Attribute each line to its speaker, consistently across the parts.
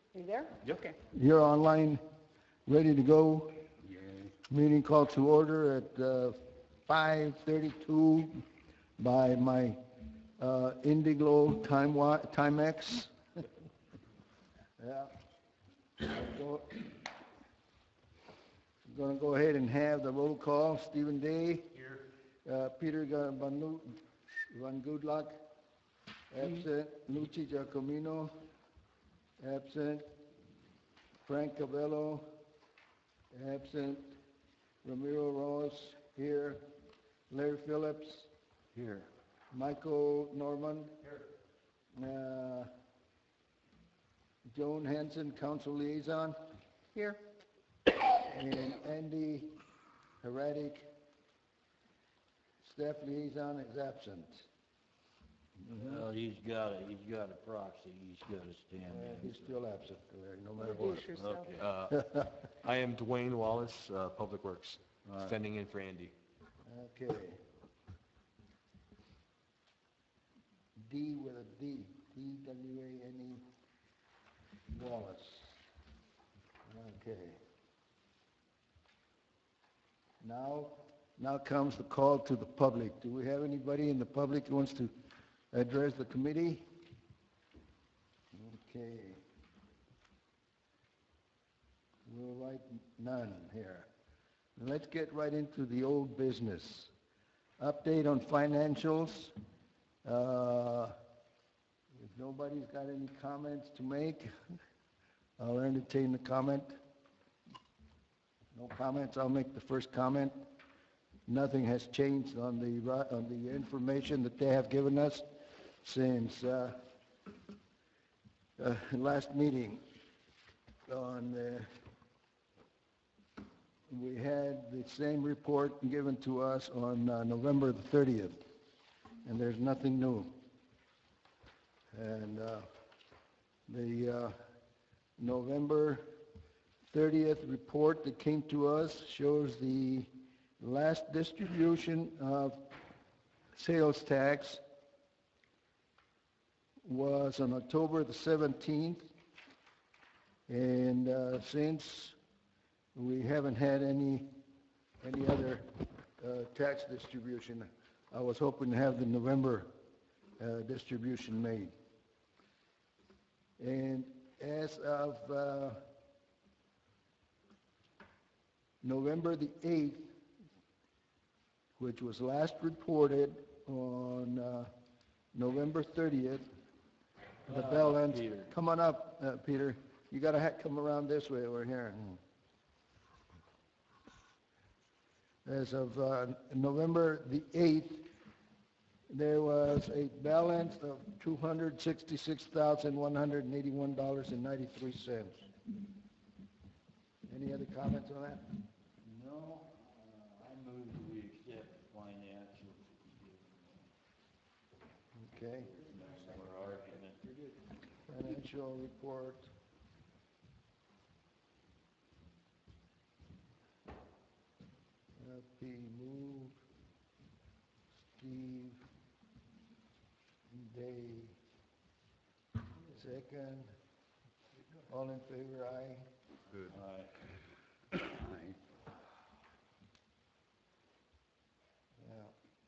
Speaker 1: Are you there?
Speaker 2: Yep.
Speaker 1: Okay.
Speaker 3: You're online, ready to go. Meeting called to order at 5:32 by my Indiglo Timex. Yeah. I'm going to go ahead and have the roll call. Stephen Day. Here. Peter Van Goodluck. Absent. Lucy Giacomino. Absent. Frank Cabello. Absent. Ramiro Ross. Here. Larry Phillips.
Speaker 2: Here.
Speaker 3: Michael Norman. Here. Joan Hanson, Council Liaison.
Speaker 1: Here.
Speaker 3: And Andy Heradic, Staff Liaison, is absent.
Speaker 4: Well, he's got a proxy, he's got to stand in.
Speaker 3: He's still absent, Larry, no matter what.
Speaker 1: Introduce yourself.
Speaker 4: Okay.
Speaker 2: I am Dwayne Wallace, Public Works,
Speaker 4: All right.
Speaker 2: standing in for Andy.
Speaker 3: Okay. D with a D, D-W-A-N-E, Wallace. Okay. Now comes the call to the public. Do we have anybody in the public who wants to address the committee? Okay. We'll write none here. Let's get right into the old business. Update on financials. If nobody's got any comments to make, I'll entertain the comment. No comments, I'll make the first comment. Nothing has changed on the information that they have given us since last meeting. We had the same report given to us on November the 30th, and there's nothing new. And the November 30th report that came to us shows the last distribution of sales tax was on October the 17th, and since we haven't had any other tax distribution, I was hoping to have the November distribution made. And as of November the 8th, which was last reported on November 30th, the balance.
Speaker 4: Peter.
Speaker 3: Come on up, Peter. You got to come around this way over here. As of November the 8th, there was a balance of $266,181.93. Any other comments on that?
Speaker 4: No, I move that we accept the financials.
Speaker 3: Okay.
Speaker 4: For argument.
Speaker 3: Financial report. P. Move. Steve. Day. Second. All in favor, aye.
Speaker 2: Good.
Speaker 4: All right.
Speaker 3: Yeah.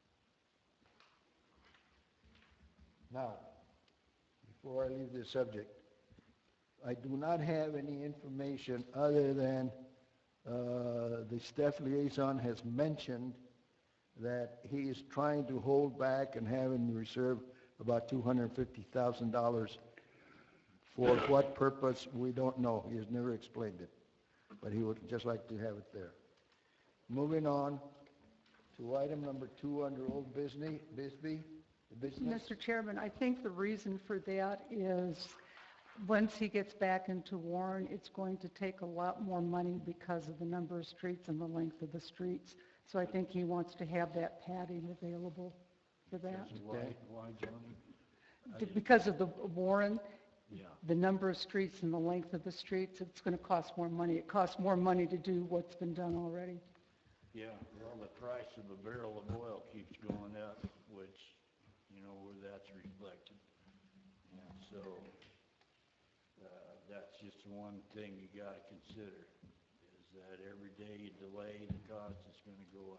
Speaker 3: Now, before I leave this subject, I do not have any information other than the staff liaison has mentioned that he is trying to hold back and have in reserve about $250,000. For what purpose, we don't know. He has never explained it, but he would just like to have it there. Moving on to item number 2 under old business.
Speaker 1: Mr. Chairman, I think the reason for that is once he gets back into Warren, it's going to take a lot more money because of the number of streets and the length of the streets. So I think he wants to have that padding available for that.
Speaker 4: Why, Johnny?
Speaker 1: Because of the Warren,
Speaker 4: Yeah.
Speaker 1: the number of streets and the length of the streets, it's going to cost more money. It costs more money to do what's been done already.
Speaker 4: Yeah, well, the price of a barrel of oil keeps going up, which, where that's reflected. And so, that's just one thing you gotta consider, is that every day you delay, the cost is gonna go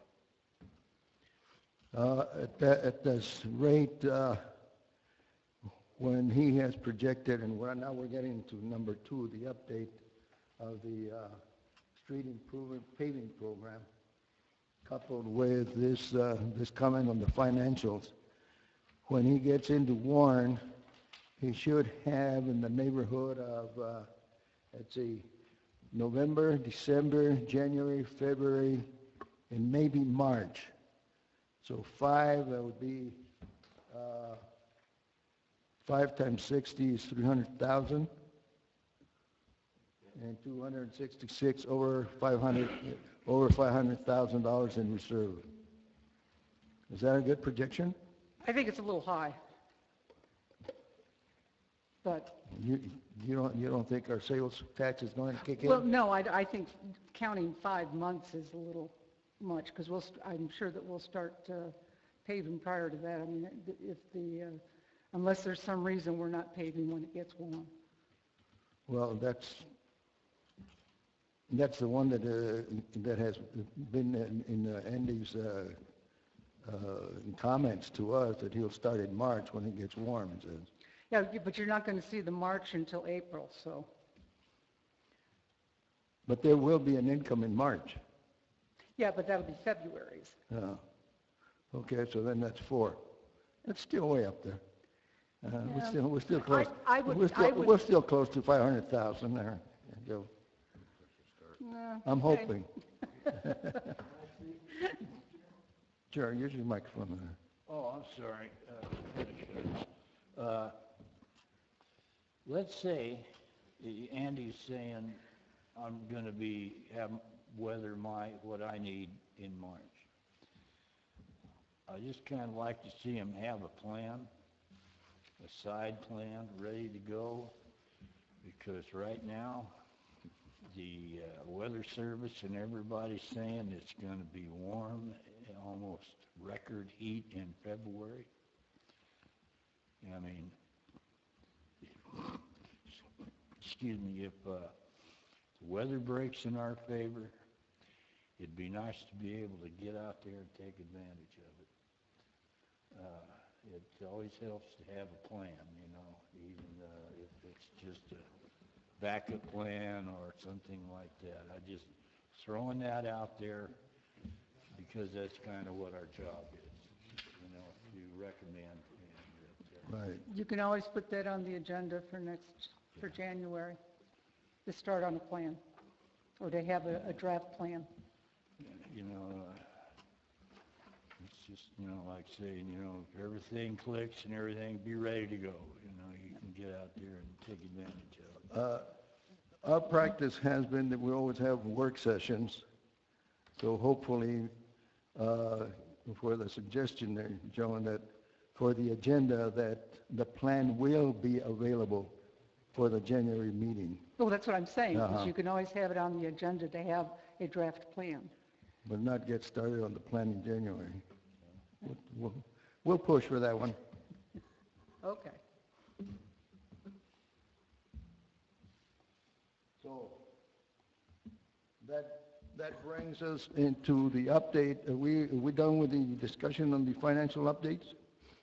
Speaker 4: up.
Speaker 3: At this rate, when he has projected, and now we're getting to number 2, the update of the street improvement paving program, coupled with this comment on the financials. When he gets into Warren, he should have in the neighborhood of, let's see, November, December, January, February, and maybe March. So 5, that would be 5 times 60 is 300,000, and 266 over $500,000 in reserve. Is that a good projection?
Speaker 1: I think it's a little high. But,
Speaker 3: You don't think our sales tax is going to kick in?
Speaker 1: well, no, I think counting 5 months is a little much, because I'm sure that we'll start paving prior to that. I mean, unless there's some reason we're not paving when it gets warm.
Speaker 3: Well, that's the one that has been in Andy's comments to us, that he'll start in March when it gets warm, he says.
Speaker 1: Yeah, but you're not going to see the March until April, so.
Speaker 3: But there will be an income in March.
Speaker 1: Yeah, but that'll be February's.
Speaker 3: Okay, so then that's 4. That's still way up there.
Speaker 1: Yeah.
Speaker 3: We're still close. We're still close to 500,000 there, Joe.
Speaker 1: No,
Speaker 3: I'm
Speaker 1: okay.
Speaker 3: hoping. Sure, use your microphone there.
Speaker 4: Oh, I'm sorry. Let's say Andy's saying I'm going to weather what I need in March. I just kind of like to see him have a plan, a side plan ready to go, because right now the weather service and everybody's saying it's going to be warm, almost record heat in February. I mean, excuse me, if the weather breaks in our favor, it'd be nice to be able to get out there and take advantage of it. It always helps to have a plan, even if it's just a backup plan or something like that. I just throwing that out there because that's kind of what our job is, to recommend.
Speaker 3: Right.
Speaker 1: You can always put that on the agenda for January, to start on a plan, or to have a draft plan.
Speaker 4: It's just, like saying, if everything clicks and everything, be ready to go. You can get out there and take advantage of it.
Speaker 3: Our practice has been that we always have work sessions, so hopefully, for the suggestion there, Joan, that for the agenda, that the plan will be available for the January meeting,
Speaker 1: Well, that's what I'm saying, because
Speaker 3: Uh-huh.
Speaker 1: you can always have it on the agenda to have a draft plan.
Speaker 3: but not get started on the plan in January. We'll push for that one.
Speaker 1: Okay.
Speaker 3: So that brings us into the update. Are we done with the discussion on the financial updates?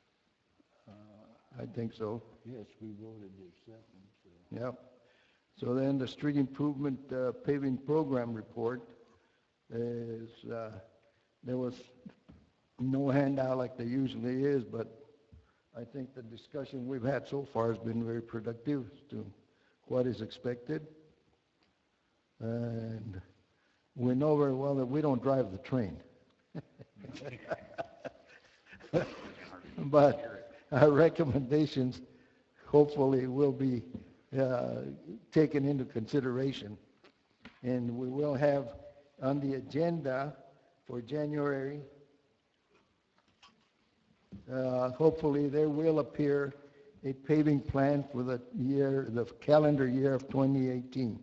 Speaker 3: I think so.
Speaker 4: Yes, we voted to accept them, so.
Speaker 3: Yep. So then the street improvement paving program report is, there was no handout like there usually is, but I think the discussion we've had so far has been very productive as to what is expected. And we know very well that we don't drive the train. But our recommendations hopefully will be taken into consideration. And we will have on the agenda for January, hopefully there will appear a paving plan for the calendar year of 2018.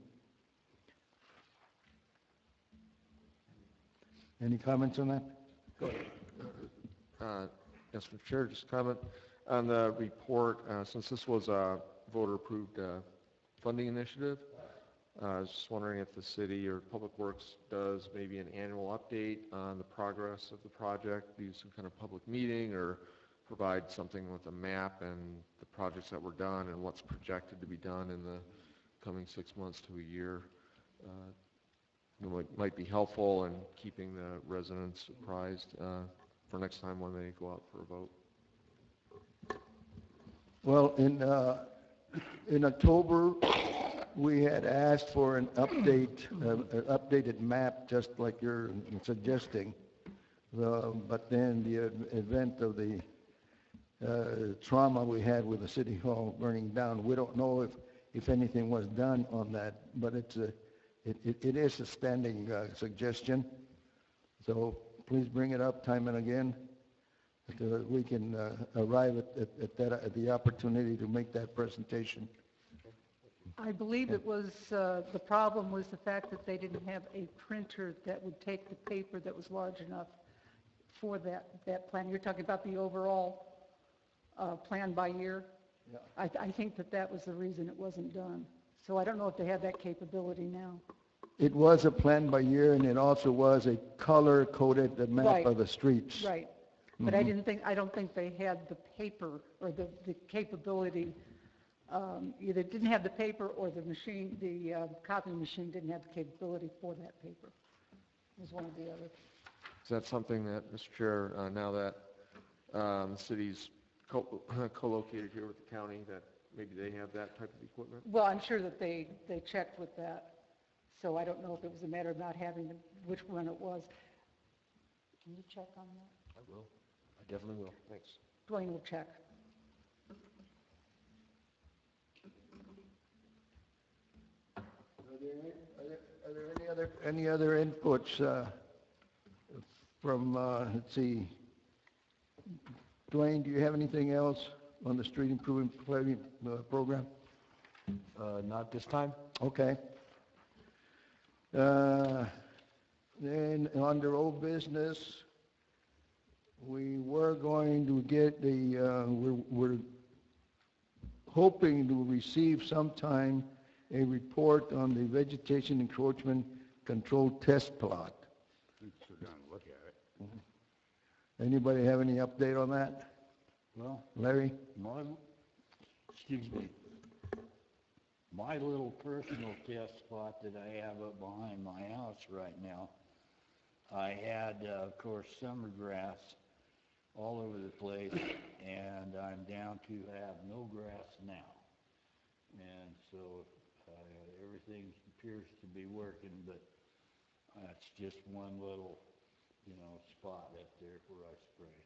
Speaker 3: Any comments on that? Go ahead.
Speaker 2: Yes, Mr. Chair, just a comment on the report. Since this was a voter-approved funding initiative. I was just wondering if the city or Public Works does maybe an annual update on the progress of the project, do some kind of public meeting, or provide something with a map and the projects that were done and what's projected to be done in the coming 6 months to a year. Might be helpful in keeping the residents apprised for next time when they go out for a vote.
Speaker 3: Well, in October, we had asked for an updated map, just like you're suggesting. But then the event of the trauma we had with the city hall burning down, we don't know if anything was done on that. But it is a standing suggestion. So please bring it up time and again, so that we can arrive at the opportunity to make that presentation.
Speaker 1: I believe it was, the problem was the fact that they didn't have a printer that would take the paper that was large enough for that plan. You're talking about the overall plan by year?
Speaker 3: Yeah.
Speaker 1: I think that was the reason it wasn't done. So I don't know if they have that capability now.
Speaker 3: It was a plan by year, and it also was a color-coded map
Speaker 1: Right.
Speaker 3: of the streets.
Speaker 1: Right. But I don't think they had the paper or the capability. Either didn't have the paper or the machine, the copying machine didn't have the capability for that paper. It was one or the other.
Speaker 2: Is that something that, Mr. Chair, now that the city's co-located here with the county, that maybe they have that type of equipment?
Speaker 1: Well, I'm sure that they checked with that. So I don't know if it was a matter of not having which one it was. Can you check on that?
Speaker 2: I will. I definitely will. Thanks.
Speaker 1: Dwayne will check.
Speaker 3: Are there any other inputs from, let's see, Dwayne, do you have anything else on the street improvement program?
Speaker 2: Not this time.
Speaker 3: Okay. Then under old business, we were going to get we're hoping to receive sometime a report on the vegetation encroachment control test plot.
Speaker 5: Sit down and look at it.
Speaker 3: Anybody have any update on that?
Speaker 4: Well,
Speaker 3: Larry?
Speaker 4: My little personal test spot that I have up behind my house right now, I had, of course, summer grass all over the place, and I'm down to have no grass now. And so everything appears to be working, but that's just one little, spot up there where I spray.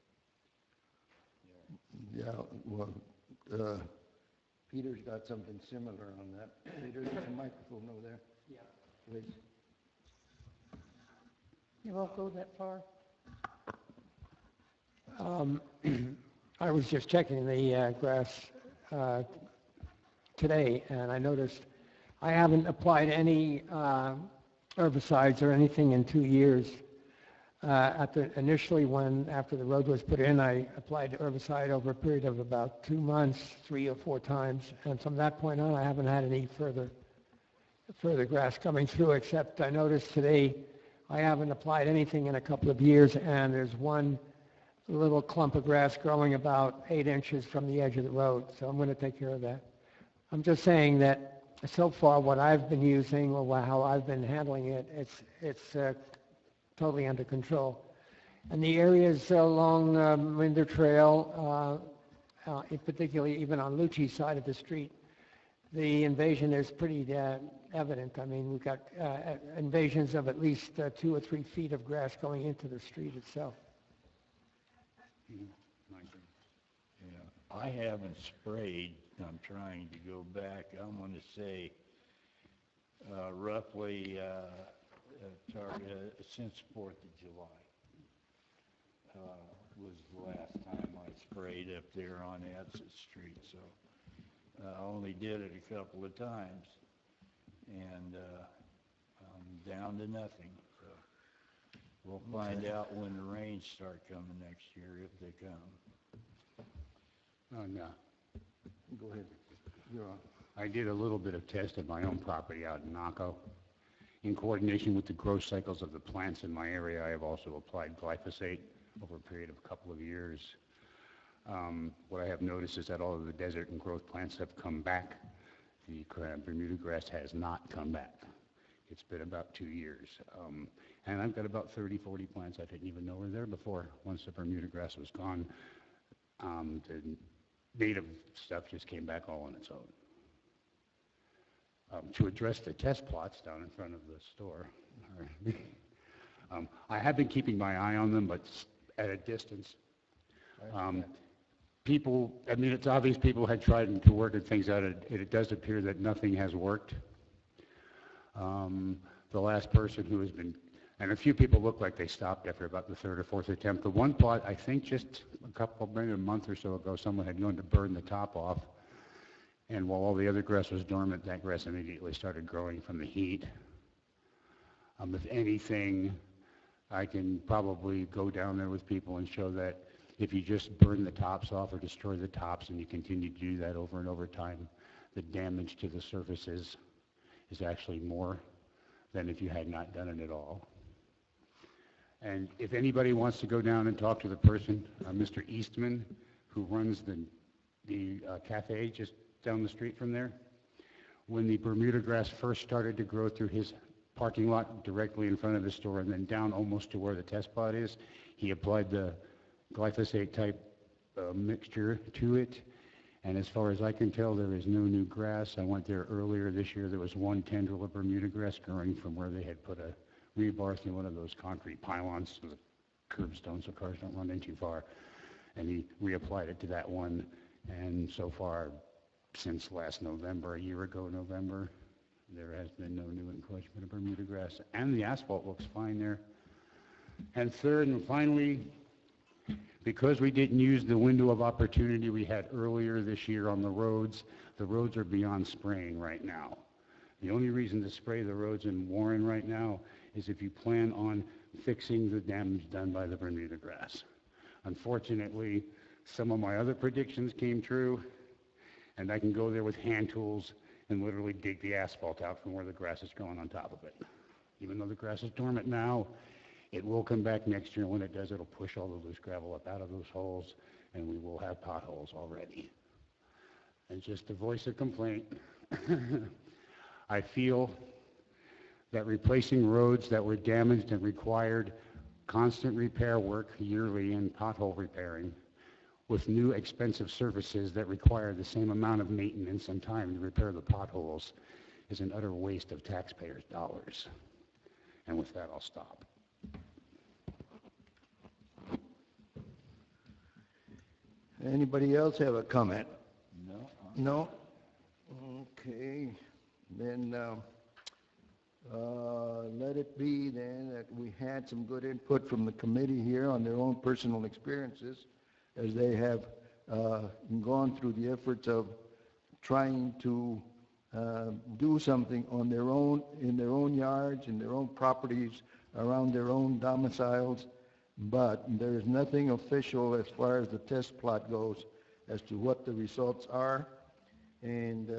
Speaker 3: Yeah, well, Peter's got something similar on that. Peter, there's a microphone over there. Yeah. Please.
Speaker 1: You won't go that far.
Speaker 6: I was just checking the grass today, and I noticed I haven't applied any herbicides or anything in 2 years. Initially, after the road was put in, I applied herbicide over a period of about 2 months, 3 or 4 times, and from that point on, I haven't had any further grass coming through, except I noticed today I haven't applied anything in a couple of years, and there's one little clump of grass growing about 8 inches from the edge of the road, so I'm going to take care of that. I'm just saying that so far what I've been using or how I've been handling it, it's totally under control. And the areas along Minder Trail, particularly even on Lucci's side of the street, the invasion is pretty evident. I mean, we've got invasions of at least 2 or 3 feet of grass going into the street itself.
Speaker 4: Yeah, I haven't sprayed. I'm trying to go back. I'm going to say roughly since 4th of July was the last time I sprayed up there on Adsett Street. So I only did it a couple of times, and I'm down to nothing. So we'll find out when the rains start coming next year, if they come.
Speaker 5: Oh, no.
Speaker 3: Go ahead. You're on.
Speaker 5: I did a little bit of test at my own property out in Naco. In coordination with the growth cycles of the plants in my area, I have also applied glyphosate over a period of a couple of years. What I have noticed is that all of the desert and growth plants have come back. The Bermuda grass has not come back. It's been about 2 years. And I've got about 30, 40 plants I didn't even know were there before. Once the Bermuda grass was gone, the native stuff just came back all on its own. To address the test plots down in front of the store, I have been keeping my eye on them, but at a distance. People, I mean, it's obvious people had tried to work things out. It does appear that nothing has worked. The last person who has been, and a few people look like they stopped after about the third or fourth attempt. The one plot, I think just maybe a month or so ago, someone had gone to burn the top off. And while all the other grass was dormant, that grass immediately started growing from the heat. If anything, I can probably go down there with people and show that if you just burn the tops off or destroy the tops and you continue to do that over and over time, the damage to the surfaces is actually more than if you had not done it at all. And if anybody wants to go down and talk to the person, Mr. Eastman, who runs the cafe just down the street from there, when the Bermuda grass first started to grow through his parking lot directly in front of his store and then down almost to where the test plot is, he applied the glyphosate type mixture to it. And as far as I can tell, there is no new grass. I went there earlier this year. There was one tendril of Bermuda grass growing from where they had put a rebar through one of those concrete pylons with a curbstone so cars don't run in too far. And he reapplied it to that one. And so far, since last November, a year ago November, there has been no new encroachment of Bermuda grass. And the asphalt looks fine there. And third and finally, because we didn't use the window of opportunity we had earlier this year on the roads are beyond spraying right now. The only reason to spray the roads in Warren right now is if you plan on fixing the damage done by the Bermuda grass. Unfortunately, some of my other predictions came true, and I can go there with hand tools and literally dig the asphalt out from where the grass is growing on top of it. Even though the grass is dormant now, it will come back next year, and when it does, it'll push all the loose gravel up out of those holes, and we will have potholes already. And just to voice a complaint, I feel that replacing roads that were damaged and required constant repair work yearly and pothole repairing with new expensive services that require the same amount of maintenance and time to repair the potholes is an utter waste of taxpayers' dollars. And with that, I'll stop.
Speaker 3: Anybody else have a comment?
Speaker 4: No?
Speaker 3: No? Okay, then let it be then that we had some good input from the committee here on their own personal experiences as they have gone through the efforts of trying to do something on their own, in their own yards, in their own properties, around their own domiciles, but there is nothing official as far as the test plot goes as to what the results are, and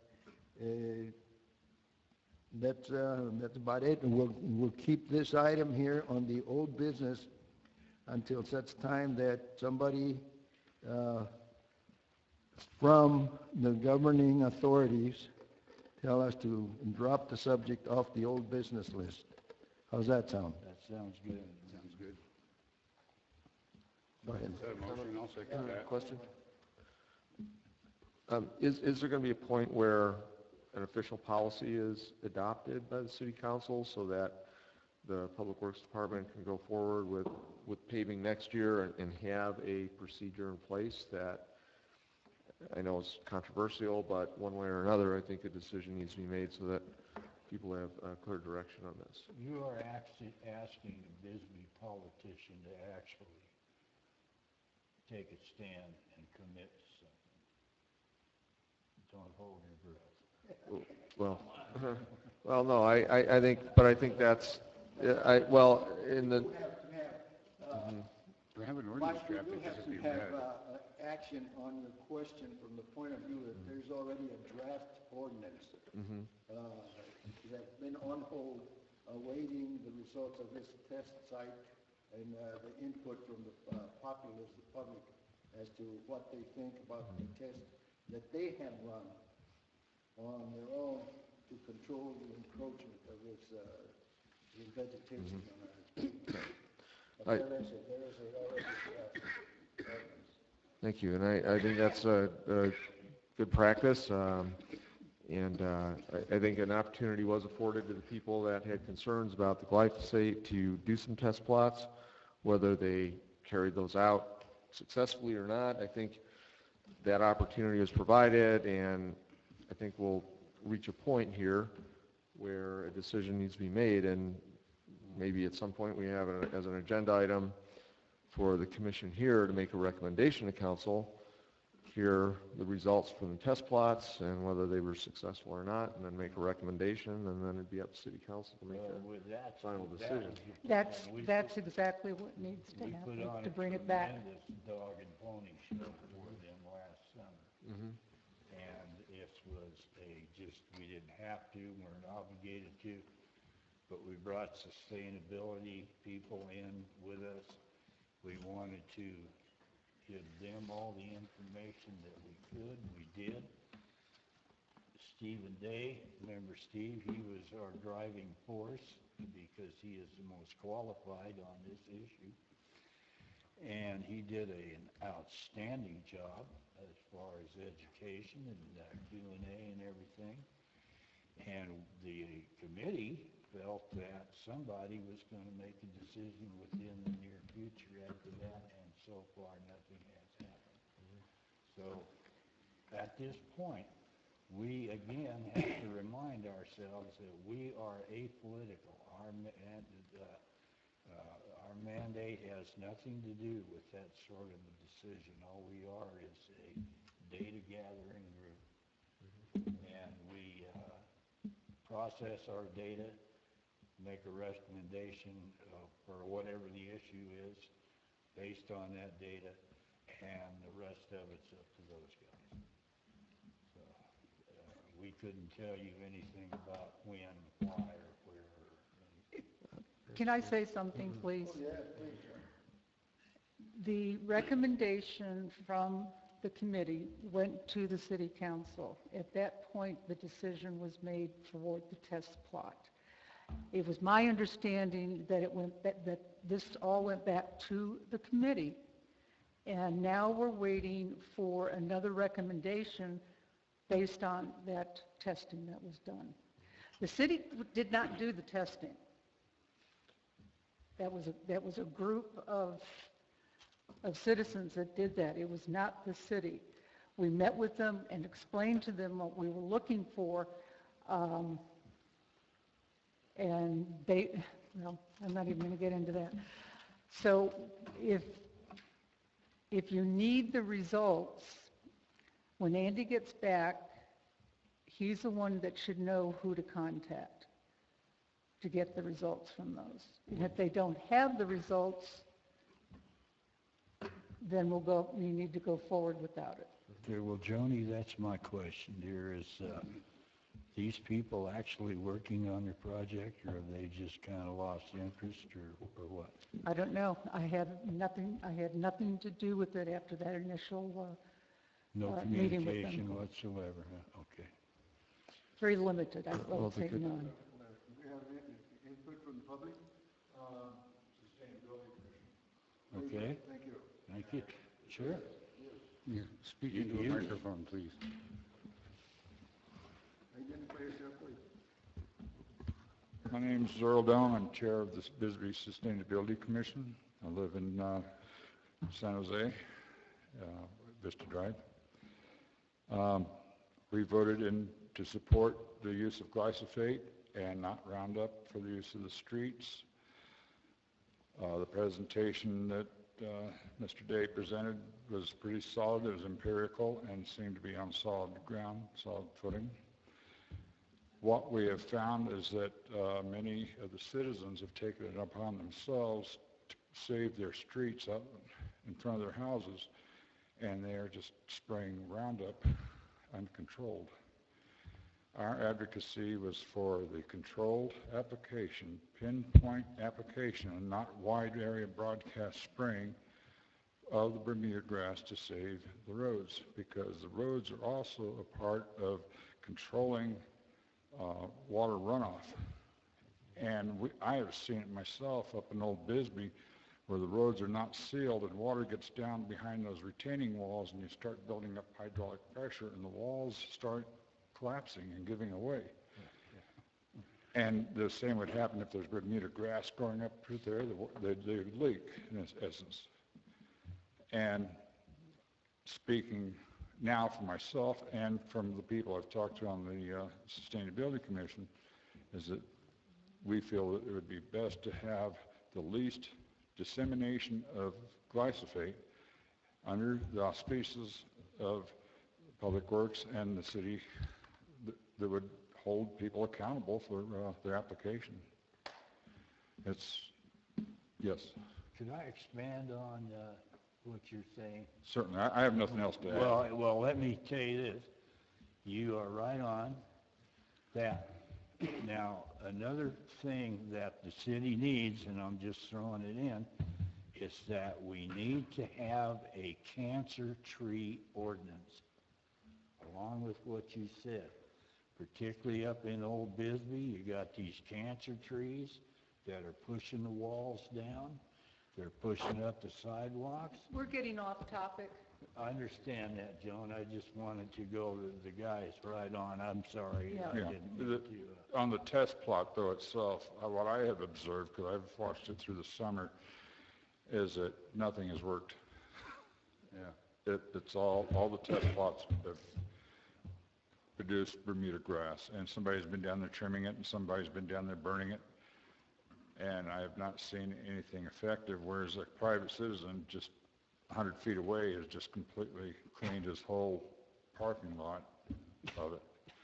Speaker 3: that's about it. And we'll keep this item here on the old business until such time that somebody from the governing authorities tell us to drop the subject off the old business list. How's that sound?
Speaker 4: That sounds good.
Speaker 5: Sounds good.
Speaker 3: Go ahead.
Speaker 5: Motion, I'll second that.
Speaker 2: Question? Is there going to be a point where an official policy is adopted by the city council so that the Public Works Department can go forward with paving next year and have a procedure in place that, I know it's controversial, but one way or another, I think a decision needs to be made so that people have clear direction on this.
Speaker 4: You are actually asking a Bisbee politician to actually take a stand and commit to something. Don't hold your breath.
Speaker 2: Well, no, I think that's, in the,
Speaker 5: We have an ordinance draft that doesn't do that.
Speaker 3: action on your question from the point of view that there's already a draft ordinance that's been on hold, awaiting the results of this test site and the input from the populace, the public, as to what they think about the test that they have run on their own to control the encroachment of this vegetation on our But there is already ordinance.
Speaker 2: Thank you, and I think that's a good practice, and I think an opportunity was afforded to the people that had concerns about the glyphosate to do some test plots, whether they carried those out successfully or not. I think that opportunity was provided, and I think we'll reach a point here where a decision needs to be made, and maybe at some point we have it as an agenda item for the commission here to make a recommendation to council, hear the results from the test plots and whether they were successful or not, and then make a recommendation, and then it'd be up to city council to make
Speaker 4: With
Speaker 2: a
Speaker 4: that,
Speaker 2: final
Speaker 4: that
Speaker 2: decision.
Speaker 4: was the plan.
Speaker 1: That's exactly what needs to
Speaker 4: We put
Speaker 1: happen,
Speaker 4: on
Speaker 1: to
Speaker 4: a
Speaker 1: bring it back.
Speaker 4: tremendous dog and pony show for them last summer. And this was we didn't have to, weren't obligated to, but we brought sustainability people in with us. We wanted to give them all the information that we could. We did. Stephen Day, remember Steve? He was our driving force because he is the most qualified on this issue. And he did an outstanding job as far as education and Q&A and everything. And the committee felt that somebody was going to make a decision within the near future after that, and so far nothing has happened. So at this point, we again have to remind ourselves that we are apolitical. Our mandate has nothing to do with that sort of a decision. All we are is a data gathering group, and we process our data, make a recommendation for whatever the issue is based on that data, and the rest of it's up to those guys. So we couldn't tell you anything about when, why, or where, or anything.
Speaker 1: Can I say something, please?
Speaker 3: Yeah, please.
Speaker 1: The recommendation from the committee went to the city council. At that point, the decision was made for the test plot. It was my understanding that that this all went back to the committee, and now we're waiting for another recommendation based on that testing that was done. The city did not do the testing. That was a group of citizens that did that. It was not the city. We met with them and explained to them what we were looking for, and well, I'm not even going to get into that. So if you need the results, when Andy gets back, he's the one that should know who to contact to get the results from those. And if they don't have the results, then we need to go forward without it.
Speaker 4: Okay, well, Joni, that's my question, dear, is these people actually working on your project, or have they just kind of lost interest, or what?
Speaker 1: I don't know. I had nothing to do with it after that initial
Speaker 4: No
Speaker 1: meeting with them.
Speaker 4: communication whatsoever, huh? Okay.
Speaker 1: Very limited, I
Speaker 2: Well,
Speaker 1: would say
Speaker 2: the good-
Speaker 1: none.
Speaker 3: Do we have input from the public? Sustainability Commission.
Speaker 4: Okay,
Speaker 3: Thank you.
Speaker 4: thank you. Sure.
Speaker 5: Yeah, speak into a microphone, please.
Speaker 3: Identify yourself, please.
Speaker 7: My name is Earl Down. I'm chair of the Bisbee Sustainability Commission. I live in San Jose, Vista Drive. We voted in to support the use of glyphosate and not Roundup for the use of the streets. The presentation that Mr. Day presented was pretty solid. It was empirical and seemed to be on solid ground, solid footing. What we have found is that many of the citizens have taken it upon themselves to save their streets up in front of their houses and they're just spraying Roundup uncontrolled. Our advocacy was for the controlled application, pinpoint application, and not wide area broadcast spraying of the Bermuda grass to save the roads, because the roads are also a part of controlling water runoff. And I have seen it myself up in Old Bisbee, where the roads are not sealed and water gets down behind those retaining walls, and you start building up hydraulic pressure and the walls start collapsing and giving away. And the same would happen if there's Bermuda grass growing up through there, they would leak in essence. And speaking now for myself and from the people I've talked to on the Sustainability Commission, is that we feel that it would be best to have the least dissemination of glyphosate under the auspices of Public Works and the city that would hold people accountable for their application. Yes.
Speaker 4: Could I expand on what you're saying?
Speaker 7: Certainly. I have nothing else to add.
Speaker 4: Well, let me tell you this. You are right on that. Now, another thing that the city needs, and I'm just throwing it in, is that we need to have a cancer tree ordinance, along with what you said. Particularly up in Old Bisbee, you got these cancer trees that are pushing the walls down. They're pushing up the sidewalks.
Speaker 1: We're getting off topic.
Speaker 4: I understand that, Joan. I just wanted to go to the guys right on. I'm sorry.
Speaker 1: Yeah.
Speaker 4: I didn't mean to,
Speaker 7: On the test plot, though, itself, what I have observed, because I've watched it through the summer, is that nothing has worked. Yeah. It's all the test plots have produced Bermuda grass, and somebody's been down there trimming it, and somebody's been down there burning it, and I have not seen anything effective, whereas a private citizen just 100 feet away has just completely cleaned his whole parking lot of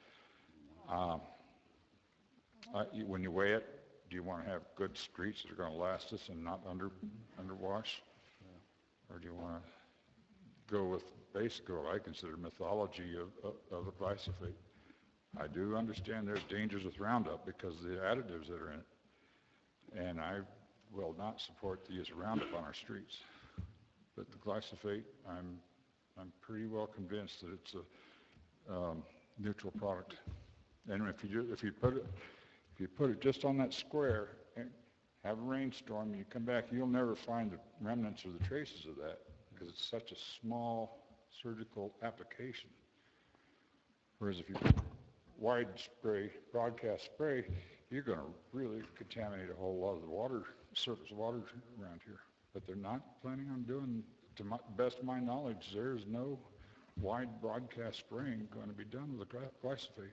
Speaker 7: it. When you weigh it, do you want to have good streets that are going to last us and not underwash? Or do you want to go with basically what I consider mythology of the glyphosate? I do understand there's dangers with Roundup because of the additives that are in it. And I will not support the use of Roundup on our streets. But the glyphosate, I'm pretty well convinced that it's a neutral product. And if you put it just on that square and have a rainstorm and you come back, you'll never find the remnants or the traces of that because it's such a small surgical application. Whereas if you wide spray, broadcast spray, you're going to really contaminate a whole lot of the surface water around here. But they're not planning on doing, to the best of my knowledge, there's no wide broadcast spraying going to be done with the glyphosate.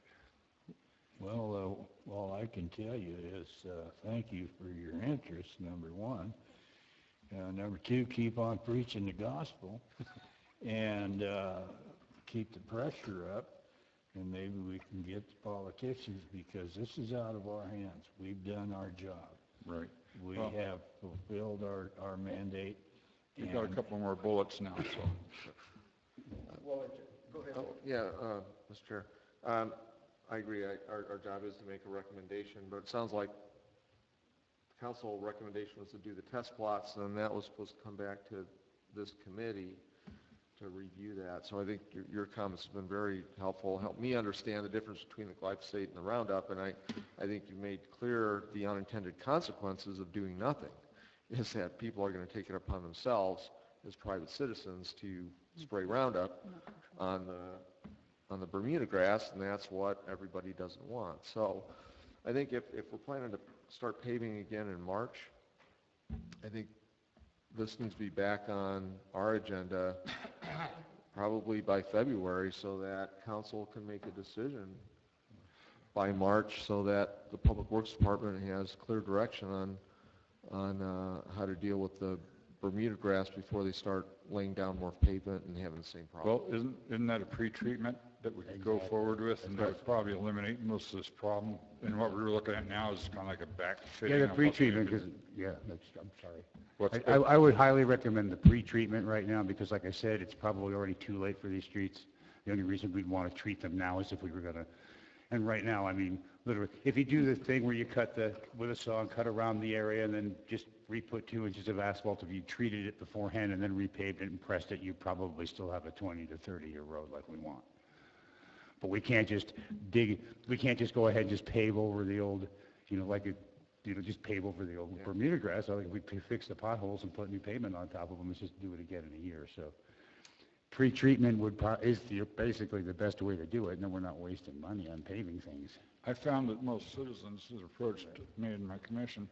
Speaker 4: Well, all I can tell you is thank you for your interest, number one. Number two, keep on preaching the gospel and keep the pressure up, and maybe we can get the politicians, because this is out of our hands. We've done our job.
Speaker 7: Right.
Speaker 4: We have fulfilled our mandate.
Speaker 7: You've got a couple more bullets now, so.
Speaker 3: Well, go ahead.
Speaker 2: Yeah, Mr. Chair. I agree. Our job is to make a recommendation, but it sounds like the council recommendation was to do the test plots, and that was supposed to come back to this committee to review that. So I think your comments have been very helpful, helped me understand the difference between the glyphosate and the Roundup, and I think you made clear the unintended consequences of doing nothing, is that people are going to take it upon themselves as private citizens to spray Roundup on the Bermuda grass, and that's what everybody doesn't want. So I think if we're planning to start paving again in March, I think this needs to be back on our agenda probably by February so that council can make a decision by March so that the Public Works Department has clear direction on how to deal with the Bermuda grass before they start laying down more pavement and having the same problem.
Speaker 7: Well, isn't that a pre-treatment that we could go forward with, and that would probably eliminate most of this problem. And what we're looking at now is kind of like a backfitting.
Speaker 5: Yeah, the
Speaker 7: of what we
Speaker 5: pre-treatment,
Speaker 7: could-
Speaker 5: 'cause- yeah, I'm sorry.
Speaker 7: What's,
Speaker 5: I would highly recommend the pre-treatment right now, because like I said, it's probably already too late for these streets. The only reason we'd want to treat them now is if we were gonna, and right now, I mean, literally, if you do the thing where you cut with a saw and cut around the area and then just re-put 2 inches of asphalt, if you treated it beforehand and then repaved it and pressed it, you probably still have a 20 to 30-year road like we want. But we can't just we can't just go ahead and just pave over the old, just pave over the old Bermuda grass. I think if we fix the potholes and put new pavement on top of them, it's just do it again in a year. So pre-treatment is basically the best way to do it, and then we're not wasting money on paving things.
Speaker 7: I found that most citizens that approached me and my commission,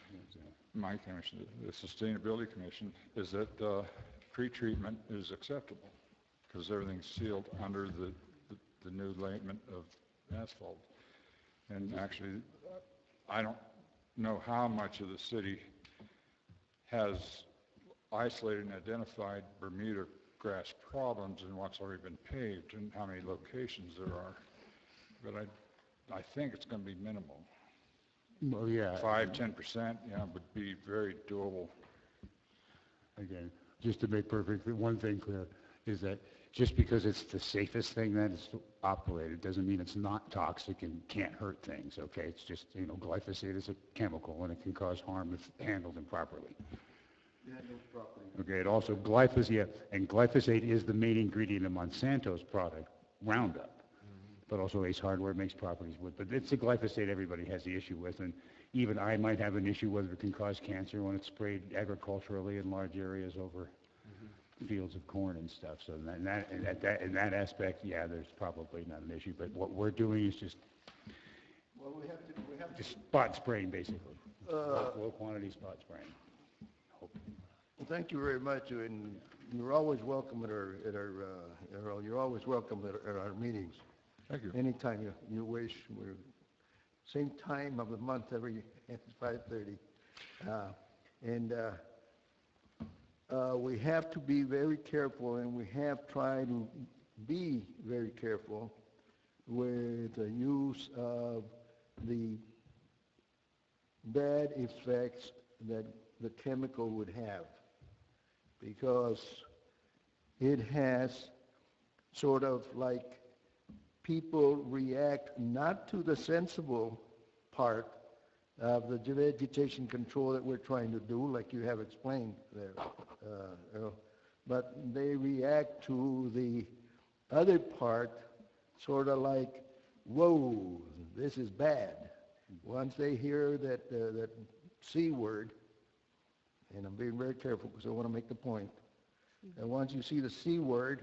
Speaker 7: the Sustainability Commission, is that pre-treatment is acceptable because everything's sealed under the new layment of asphalt. And actually, I don't know how much of the city has isolated and identified Bermuda grass problems and what's already been paved and how many locations there are. But I think it's going to be minimal.
Speaker 5: Well, yeah.
Speaker 7: 5-10%, would be very doable.
Speaker 5: Again, just to make one thing clear, is that just because it's the safest thing that is operated doesn't mean it's not toxic and can't hurt things, okay? It's just, glyphosate is a chemical and it can cause harm if handled improperly. Okay, it also glyphosate is the main ingredient of Monsanto's product, Roundup. But also Ace Hardware makes properties with. But it's the glyphosate everybody has the issue with, and even I might have an issue whether it can cause cancer when it's sprayed agriculturally in large areas over fields of corn and stuff. So in that aspect, there's probably not an issue. But what we're doing is just just spot spraying, basically. Low quantity spot spraying.
Speaker 3: Well, thank you very much, and you're always welcome at our you're always welcome at our meetings.
Speaker 7: Thank you.
Speaker 3: Anytime you wish. We're same time of the month every at 5:30, we have to be very careful, and we have tried to be very careful with the use of the bad effects that the chemical would have, because it has sort of like people react not to the sensible part of the vegetation control that we're trying to do, like you have explained there, Earl, but they react to the other part sort of like, whoa, this is bad. Once they hear that C word, and I'm being very careful because I want to make the point, and once you see the C word,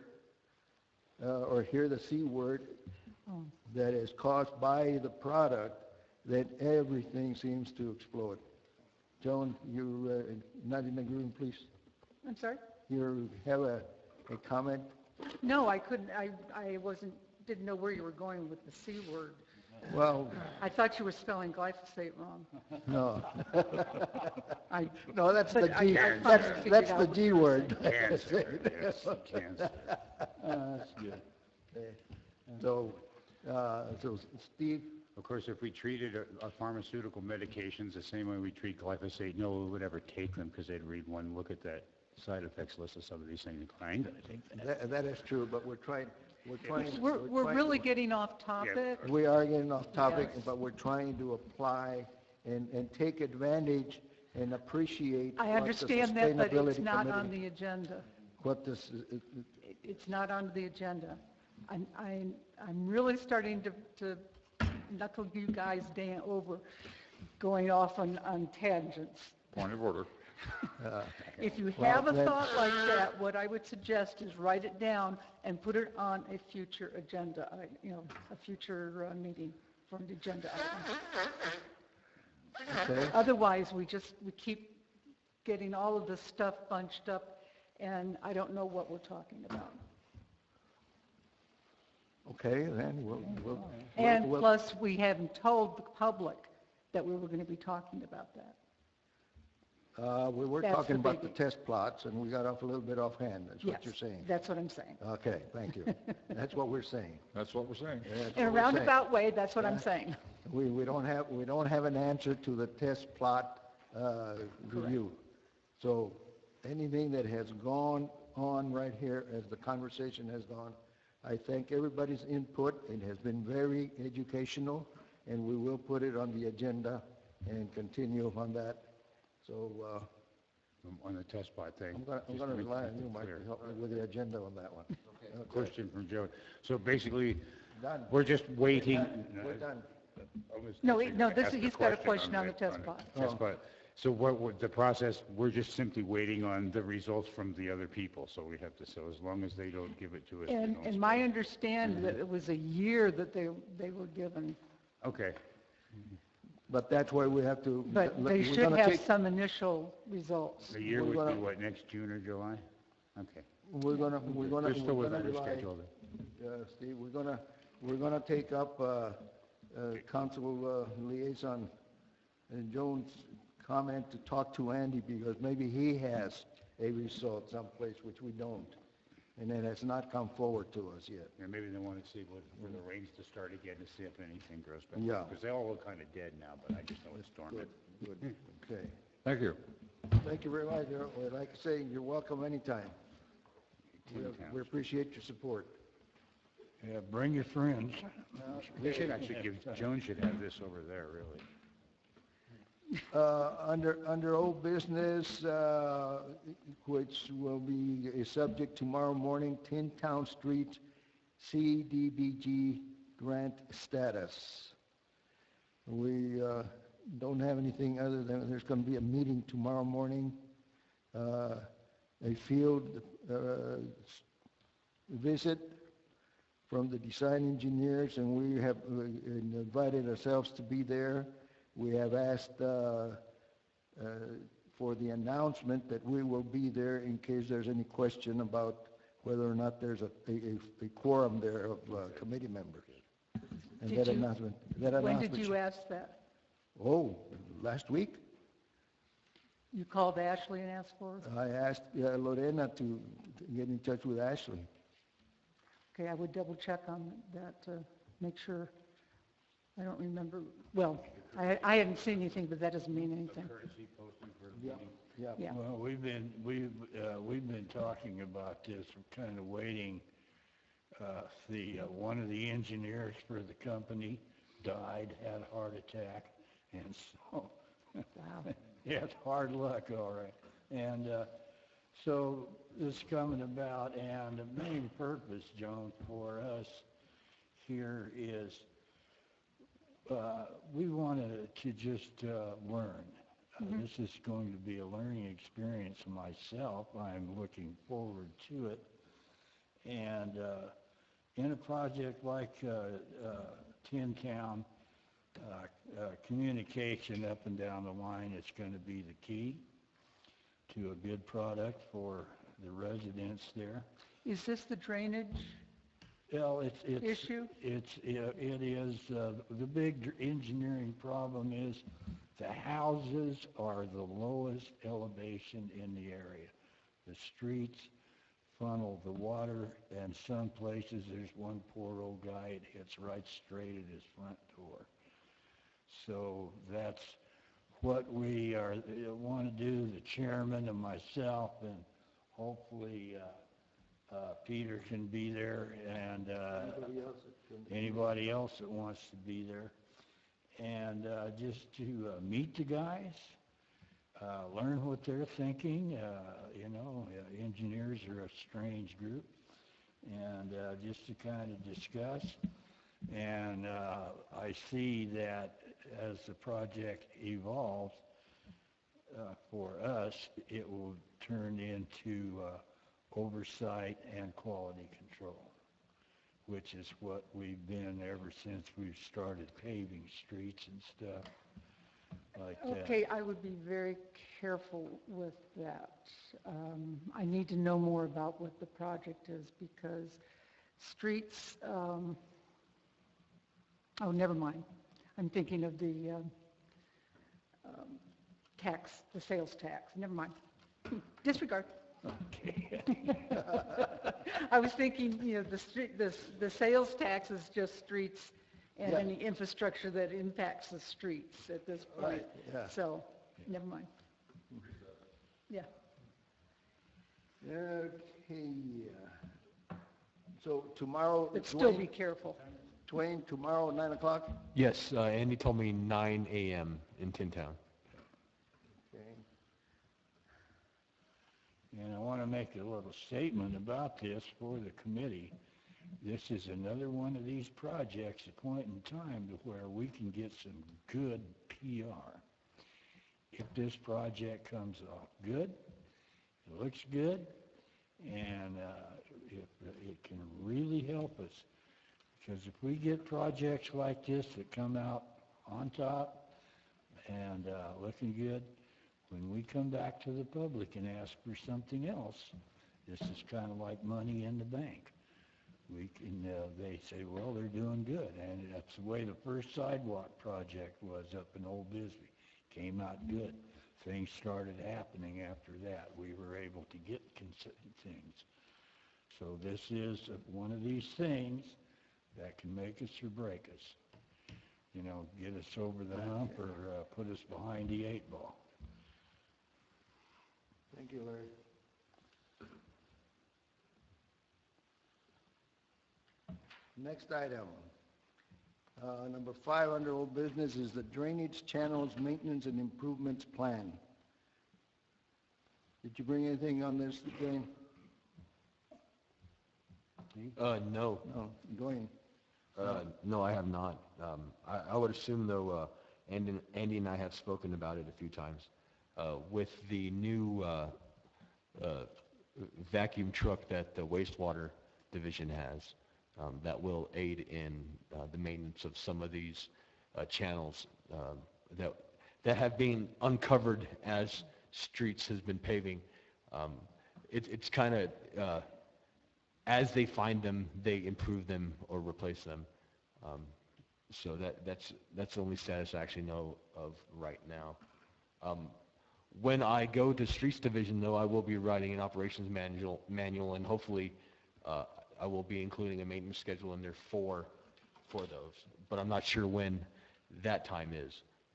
Speaker 3: or hear the C word that is caused by the product, then everything seems to explode. Joan, you not in agreement, please?
Speaker 1: I'm sorry?
Speaker 3: You have a comment?
Speaker 1: No, I couldn't, I didn't know where you were going with the C word.
Speaker 3: Well,
Speaker 1: I thought you were spelling glyphosate wrong.
Speaker 3: no.
Speaker 1: I,
Speaker 3: No, that's the
Speaker 1: but
Speaker 3: G,
Speaker 1: I finally
Speaker 3: that's
Speaker 1: figured
Speaker 3: the
Speaker 1: out.
Speaker 3: G word.
Speaker 5: Cancer, yes, cancer.
Speaker 4: That's good.
Speaker 3: So Steve,
Speaker 5: Of course, if we treated our pharmaceutical medications the same way we treat glyphosate, no one would ever take them because they'd read one look at that side effects list of some of these things. I ain't gonna take that.
Speaker 3: that is true, but we're trying.
Speaker 1: We're really getting off topic.
Speaker 3: We are getting off topic,
Speaker 1: Yes.
Speaker 3: but we're trying to apply and take advantage and appreciate.
Speaker 1: I
Speaker 3: what the
Speaker 1: understand that, but it's
Speaker 3: Sustainability
Speaker 1: not on
Speaker 3: Committee-
Speaker 1: the agenda.
Speaker 3: What this,
Speaker 1: It's not on the agenda. I'm really starting to knuckle you guys down over going off on tangents.
Speaker 7: Point of order.
Speaker 1: If you
Speaker 3: Well,
Speaker 1: have a
Speaker 3: then-
Speaker 1: thought like that, what I would suggest is write it down and put it on a future agenda, a future meeting for an agenda item.
Speaker 3: okay?
Speaker 1: Otherwise, we keep getting all of this stuff bunched up, and I don't know what we're talking about.
Speaker 3: Okay, then we'll.
Speaker 1: And
Speaker 3: we'll-
Speaker 1: plus, we haven't told the public that we were going to be talking about that.
Speaker 3: We were
Speaker 1: That's
Speaker 3: talking
Speaker 1: the
Speaker 3: about the
Speaker 1: biggie.
Speaker 3: test plots, and we got off a little bit offhand, that's what you're
Speaker 1: Yes,
Speaker 3: saying.
Speaker 1: that's what I'm saying.
Speaker 3: Okay, thank you. That's what we're saying.
Speaker 7: That's what we're saying.
Speaker 3: That's
Speaker 1: In a
Speaker 3: what we're saying.
Speaker 1: roundabout way, that's what I'm
Speaker 3: Yeah.
Speaker 1: saying.
Speaker 3: We don't have an answer to the test plot review. So anything that has gone on right here as the conversation has gone, I thank everybody's input. It has been very educational, and we will put it on the agenda and continue on that. So
Speaker 5: On the test plot thing.
Speaker 3: I'm going
Speaker 5: just
Speaker 3: to
Speaker 5: make
Speaker 3: rely on
Speaker 5: something
Speaker 3: you, Mike,
Speaker 5: clear.
Speaker 3: to help me with the agenda on that one. Okay.
Speaker 5: Question from Joe. So basically,
Speaker 3: Done.
Speaker 5: we're just waiting.
Speaker 3: We're done.
Speaker 5: I was
Speaker 1: No,
Speaker 5: actually
Speaker 1: no,
Speaker 5: gonna
Speaker 1: this-
Speaker 5: ask
Speaker 1: he's got a question on the test plot.
Speaker 5: Test plot. So what would the process, we're just simply waiting on the results from the other people, so we have to, so as long as they don't give it to us, we
Speaker 1: And,
Speaker 5: don't
Speaker 1: and my
Speaker 5: spend it.
Speaker 1: understanding that it was a year that they were given,
Speaker 5: Okay,
Speaker 3: But that's why we have to.
Speaker 1: but they
Speaker 3: we're
Speaker 1: should
Speaker 3: gonna
Speaker 1: have
Speaker 3: take-
Speaker 1: some initial results.
Speaker 5: the year
Speaker 3: We're
Speaker 5: would be
Speaker 3: gonna-
Speaker 5: what, next June or July? Okay.
Speaker 3: We're gonna
Speaker 5: We're still
Speaker 3: we're
Speaker 5: within
Speaker 3: gonna
Speaker 5: our
Speaker 3: rely-
Speaker 5: schedule then.
Speaker 3: Steve, we're gonna take up, Council Liaison Jones' comment to talk to Andy, because maybe he has a result someplace which we don't, and it has not come forward to us yet.
Speaker 5: Yeah, maybe they want to see what, for the rains to start again to see if anything grows back.
Speaker 3: Yeah.
Speaker 5: Because they all look kind of dead now, but I just know it's dormant.
Speaker 3: Good, okay.
Speaker 7: Thank you.
Speaker 3: Thank you very much. Like I say, you're welcome anytime.
Speaker 5: Tin
Speaker 3: We
Speaker 5: Towns.
Speaker 3: appreciate your support.
Speaker 4: Yeah, bring your friends.
Speaker 5: They should actually give, Joan should have this over there, really.
Speaker 3: Under old business, which will be a subject tomorrow morning, Tin Town Street CDBG grant status. We don't have anything other than there's going to be a meeting tomorrow morning, a field visit from the design engineers, and we have invited ourselves to be there. We have asked for the announcement that we will be there in case there's any question about whether or not there's a quorum there of committee members. And
Speaker 1: Did
Speaker 3: that
Speaker 1: you-
Speaker 3: announcement.
Speaker 1: When did you ask that?
Speaker 3: Oh, last week.
Speaker 1: You called Ashley and asked for it?
Speaker 3: I asked Lorena to get in touch with Ashley.
Speaker 1: Okay, I would double check on that to make sure. I don't remember, well, I hadn't seen anything, but that doesn't mean anything.
Speaker 5: Courtesy posting for the
Speaker 3: Yeah.
Speaker 5: meeting.
Speaker 3: Yeah.
Speaker 1: Yeah.
Speaker 4: Well, we've been talking about this, we're kind of waiting. One of the engineers for the company died, had a heart attack, and so,
Speaker 1: Wow.
Speaker 4: yeah, it's hard luck, all right. And so this is coming about, and the main purpose, Joan, for us here is we wanted to just learn. This is going to be a learning experience myself. I'm looking forward to it. And in a project like Tin Town, communication up and down the line is going to be the key to a good product for the residents there.
Speaker 1: Is this the drainage
Speaker 4: Well, it's
Speaker 1: issue?
Speaker 4: it is, the big engineering problem is the houses are the lowest elevation in the area. The streets funnel the water, and some places, there's one poor old guy, it hits right straight at his front door. So that's what we want to do, the chairman and myself, and hopefully Peter can be there, and anybody else that wants to be there. And just to meet the guys, learn what they're thinking. Engineers are a strange group. And just to kind of discuss. And I see that as the project evolves, for us, it will turn into oversight and quality control, which is what we've been ever since we've started paving streets and stuff like that.
Speaker 1: Okay, I would be very careful with that. I need to know more about what the project is, because streets, oh, never mind. I'm thinking of the tax, the sales tax. Never mind. Disregard.
Speaker 4: Okay.
Speaker 1: I was thinking, the sales tax is just streets and
Speaker 3: Yeah.
Speaker 1: any infrastructure that impacts the streets at this point.
Speaker 3: Right, yeah.
Speaker 1: So, never mind. Yeah.
Speaker 3: Okay, so tomorrow,
Speaker 1: But still be
Speaker 3: Dwayne,
Speaker 1: careful.
Speaker 3: tomorrow, 9 o'clock?
Speaker 8: Yes, Andy told me 9 a.m. in Tin Town.
Speaker 3: Okay.
Speaker 4: And I want to make a little statement about this for the committee. This is another one of these projects, a point in time to where we can get some good PR. If this project comes off good, it looks good, and it can really help us. Because if we get projects like this that come out on top and looking good, when we come back to the public and ask for something else, this is kind of like money in the bank. We can, they say, well, they're doing good, and that's the way the first sidewalk project was up in Old Bisbee. Came out good. Things started happening after that. We were able to get things. So this is one of these things that can make us or break us. Get us over the hump or put us behind the 8 ball.
Speaker 3: Thank you, Larry. Next item, number 5 under old business is the drainage channels maintenance and improvements plan. Did you bring anything on this, Dwayne?
Speaker 8: No,
Speaker 3: No, Dwayne.
Speaker 8: no, I have not. I would assume, though, Andy and I have spoken about it a few times. With the new vacuum truck that the wastewater division has, that will aid in the maintenance of some of these channels that have been uncovered as streets has been paving. It's kind of, as they find them, they improve them or replace them. So that's the only status I actually know of right now. When I go to Streets Division, though, I will be writing an operations manual, and hopefully I will be including a maintenance schedule in there for those. But I'm not sure when that time is.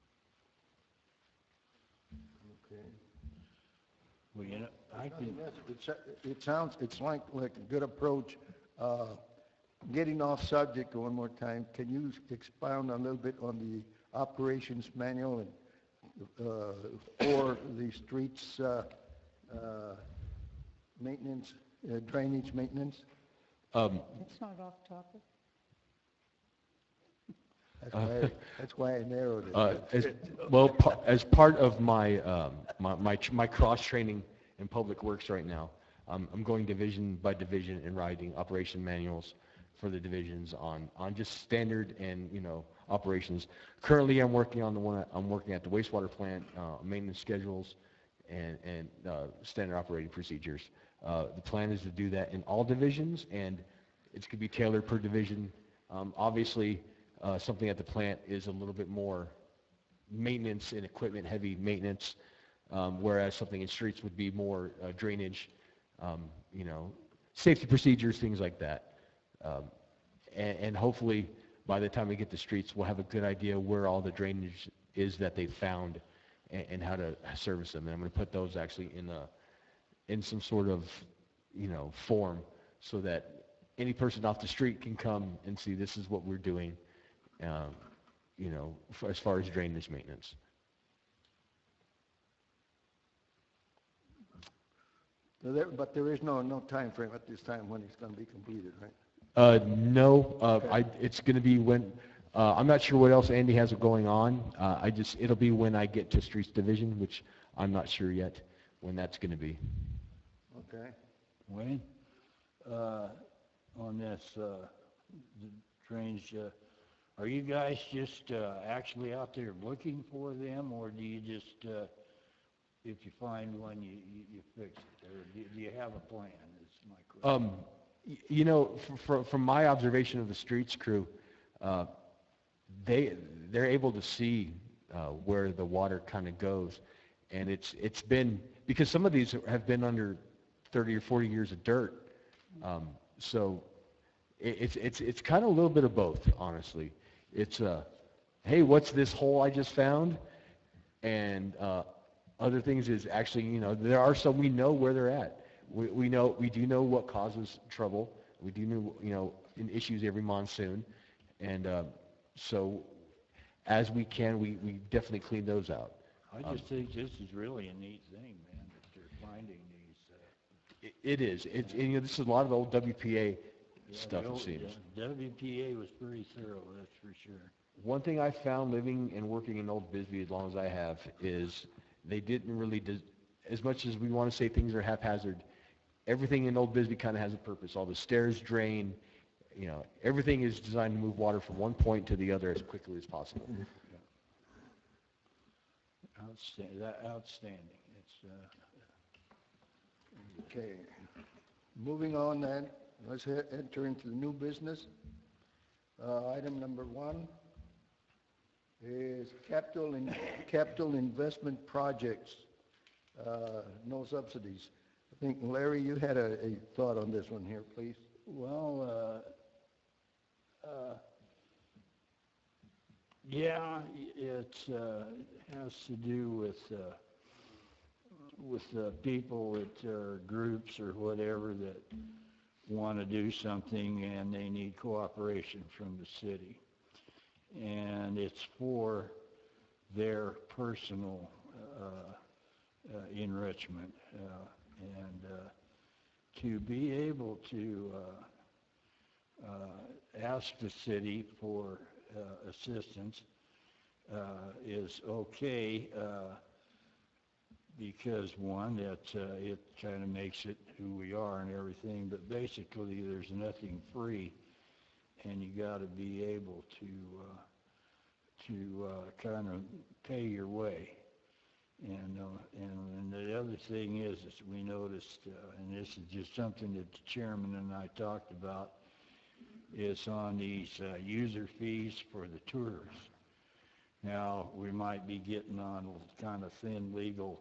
Speaker 3: Okay.
Speaker 4: Well, I can,
Speaker 3: It sounds, it's like a good approach. Getting off subject one more time, can you expound a little bit on the operations manual and for the streets maintenance, drainage maintenance?
Speaker 1: It's not off topic.
Speaker 3: That's why I narrowed it.
Speaker 8: As part of my my cross training in public works right now, I'm going division by division and writing operation manuals for the divisions on just standard and operations. Currently, I'm working on I'm working at the wastewater plant, maintenance schedules and standard operating procedures. The plan is to do that in all divisions, and it's going to be tailored per division. Obviously, something at the plant is a little bit more maintenance and equipment heavy maintenance, whereas something in streets would be more drainage, safety procedures, things like that. And hopefully by the time we get to streets, we'll have a good idea where all the drainage is that they found and how to service them. And I'm going to put those actually in some sort of form so that any person off the street can come and see this is what we're doing, as far as drainage maintenance.
Speaker 3: But there is no time frame at this time when it's going to be completed, right?
Speaker 8: No, it's going to be when, I'm not sure what else Andy has going on. It'll be when I get to Streets Division, which I'm not sure yet when that's going to be.
Speaker 3: Okay.
Speaker 4: Wayne, on this the drainage, are you guys just actually out there looking for them, or do you just, if you find one, you fix it? Or do you have a plan, is my question.
Speaker 8: From my observation of the streets crew, they're able to see where the water kind of goes, And it's been, because some of these have been under 30 or 40 years of dirt. So it's kind of a little bit of both, honestly. It's, hey, what's this hole I just found? And other things is actually, you know, there are some we know where they're at. We do know what causes trouble. We do know, you know, in issues every monsoon. And so as we can, we definitely clean those out.
Speaker 4: I just think this is really a neat thing, man, that they're finding these.
Speaker 8: It is. It's, and, you know, this is a lot of old WPA stuff, it seems.
Speaker 4: WPA was pretty thorough, that's for sure.
Speaker 8: One thing I found living and working in Old Bisbee as long as I have is they didn't really, as much as we want to say things are haphazard, everything in Old Bisbee kind of has a purpose. All the stairs drain, you know, everything is designed to move water from one point to the other as quickly as possible.
Speaker 4: Outstanding. It's,
Speaker 3: Okay. Moving on then, let's enter into the new business. Item number 1 is capital investment projects, no subsidies. I think, Larry, you had a thought on this one here, please.
Speaker 4: well, yeah, it has to do with people that are groups or whatever that want to do something and they need cooperation from the city. And it's for their personal enrichment. And to be able to ask the city for assistance is okay, because one, that it kind of makes it who we are and everything, but basically there's nothing free, and you got to be able to kind of pay your way. And the other thing is we noticed, and this is just something that the chairman and I talked about, is on these user fees for the tours. Now, we might be getting on kind of thin legal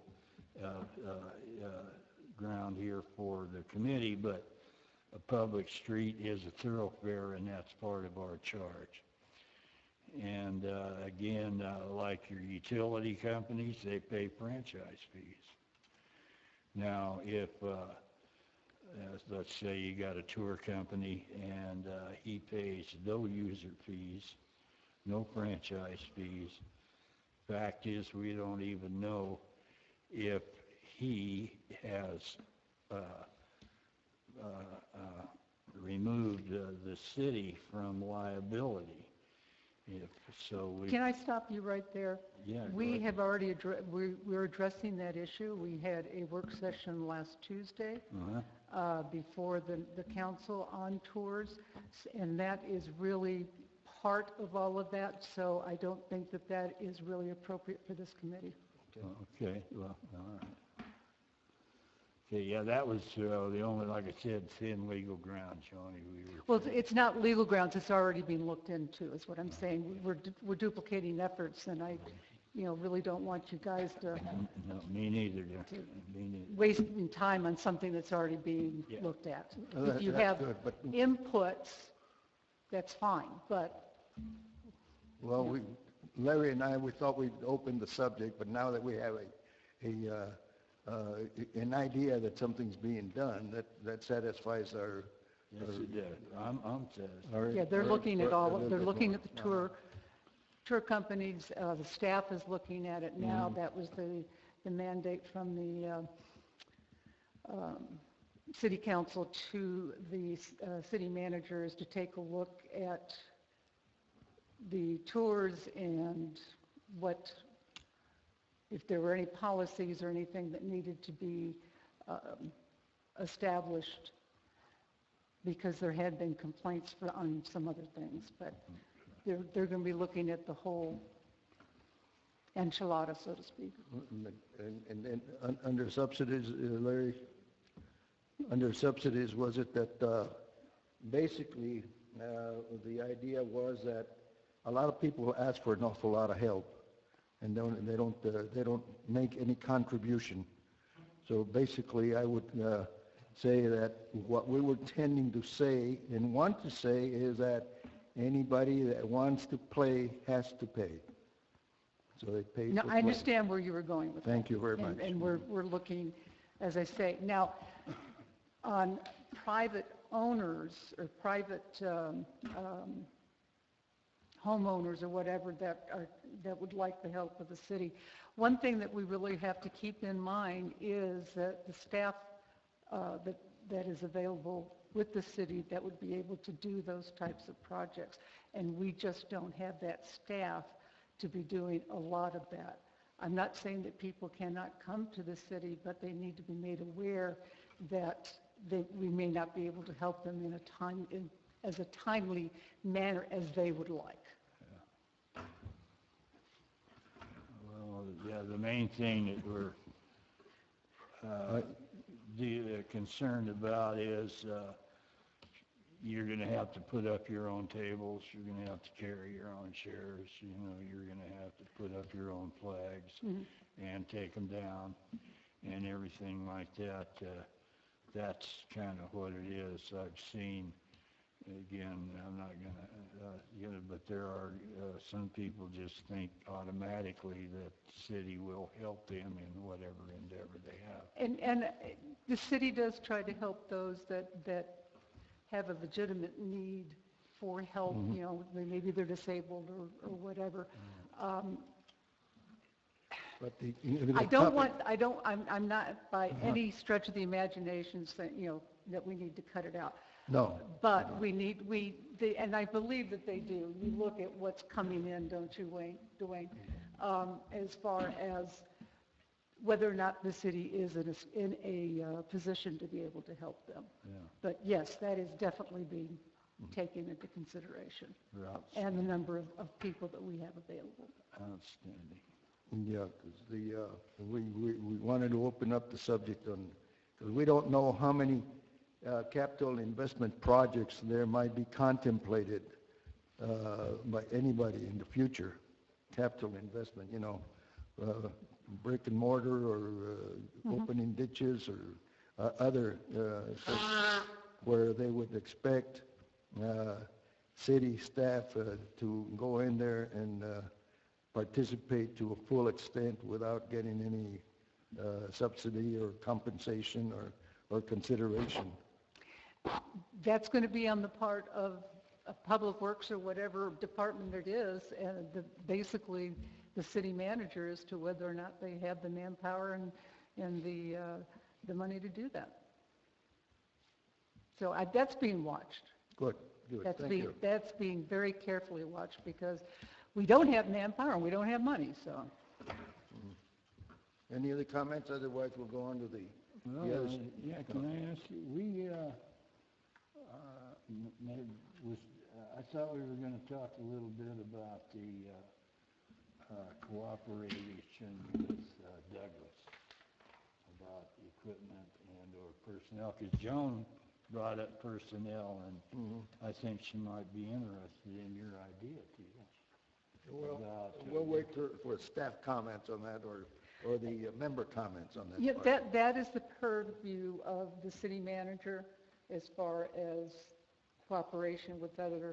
Speaker 4: ground here for the committee, but a public street is a thoroughfare, and that's part of our charge. And again, like your utility companies, they pay franchise fees. Now, if let's say you got a tour company and he pays no user fees, no franchise fees. Fact is, we don't even know if he has removed the city from liability. If so, we
Speaker 1: Can I stop you right there?
Speaker 4: yeah. go
Speaker 1: We
Speaker 4: ahead.
Speaker 1: have already, we're addressing that issue. We had a work session last Tuesday before the council on tours, and that is really part of all of that, so I don't think that that is really appropriate for this committee.
Speaker 4: Okay, well, all right. Okay, yeah, that was the only, like I said, thin legal ground, Johnny.
Speaker 1: Well, it's not legal grounds, it's already being looked into, is what I'm saying. We're duplicating efforts, and I, really don't want you guys to
Speaker 4: No, me neither, dear. Me neither.
Speaker 1: wasting time on something that's already being
Speaker 4: Yeah.
Speaker 1: looked at.
Speaker 3: Well,
Speaker 1: If you
Speaker 3: that's
Speaker 1: have
Speaker 3: good, but-
Speaker 1: inputs, that's fine, but
Speaker 3: Well, Larry and I, we thought we'd open the subject, but now that we have an idea that something's being done, that satisfies our...
Speaker 4: Yes, it did. I'm satisfied.
Speaker 3: our-
Speaker 1: yeah, they're
Speaker 3: our-
Speaker 1: looking at all,
Speaker 3: our-
Speaker 1: they're looking at the tour companies, the staff is looking at it now. That was the mandate from the city council to the city managers to take a look at the tours and if there were any policies or anything that needed to be established, because there had been complaints on some other things, but they're going to be looking at the whole enchilada, so to speak.
Speaker 3: And under subsidies, Larry, under subsidies, was it that basically the idea was that a lot of people ask for an awful lot of help, and they don't make any contribution. So basically, I would say that what we were tending to say and want to say is that anybody that wants to play has to pay. So they pay
Speaker 1: No,
Speaker 3: for
Speaker 1: I
Speaker 3: play.
Speaker 1: understand where you were going with that.
Speaker 3: Thank you very
Speaker 1: And-
Speaker 3: much.
Speaker 1: And we're looking, as I say, now, on private owners or private homeowners or whatever that would like the help of the city, one thing that we really have to keep in mind is that the staff that is available with the city that would be able to do those types of projects. And we just don't have that staff to be doing a lot of that. I'm not saying that people cannot come to the city, but they need to be made aware that we may not be able to help them as a timely manner as they would like.
Speaker 4: Well, yeah, the main thing that we're concerned about is you're going to have to put up your own tables, you're going to have to carry your own chairs, you're going to have to put up your own flags and take them down and everything like that. That's kind of what it is. I've seen, again, I'm not going to, but there are some people just think automatically that the city will help them in whatever endeavor they have.
Speaker 1: And the city does try to help those that have a legitimate need for help, maybe they're disabled or whatever.
Speaker 3: But
Speaker 1: I'm not by any stretch of the imagination saying, that we need to cut it out.
Speaker 3: No.
Speaker 1: But and I believe that they do. You look at what's coming in, don't you, Dwayne? As far as whether or not the city is in a position to be able to help them.
Speaker 4: Yeah.
Speaker 1: But yes, that is definitely being taken into consideration. And the number of people that we have available.
Speaker 4: Outstanding.
Speaker 3: Yeah, because we wanted to open up the subject because we don't know how many capital investment projects there might be contemplated by anybody in the future. Capital investment, brick and mortar or opening ditches or other such where they would expect city staff to go in there and participate to a full extent without getting any subsidy or compensation or consideration.
Speaker 1: That's going to be on the part of Public Works or whatever department it is, and basically the city manager as to whether or not they have the manpower and the money to do that. So that's being watched.
Speaker 3: Good, thank you.
Speaker 1: That's being very carefully watched because we don't have manpower and we don't have money, so.
Speaker 3: Any other comments? Otherwise, we'll go on to the others.
Speaker 4: Yeah, can I ask you, I thought we were going to talk a little bit about the cooperation with Douglas about equipment and or personnel, because Joan brought up personnel, and I think she might be interested in your idea too.
Speaker 3: Well, we'll wait for staff comments on that or the member comments on that.
Speaker 1: Yeah,
Speaker 3: part.
Speaker 1: that is the purview of the city manager as far as cooperation with other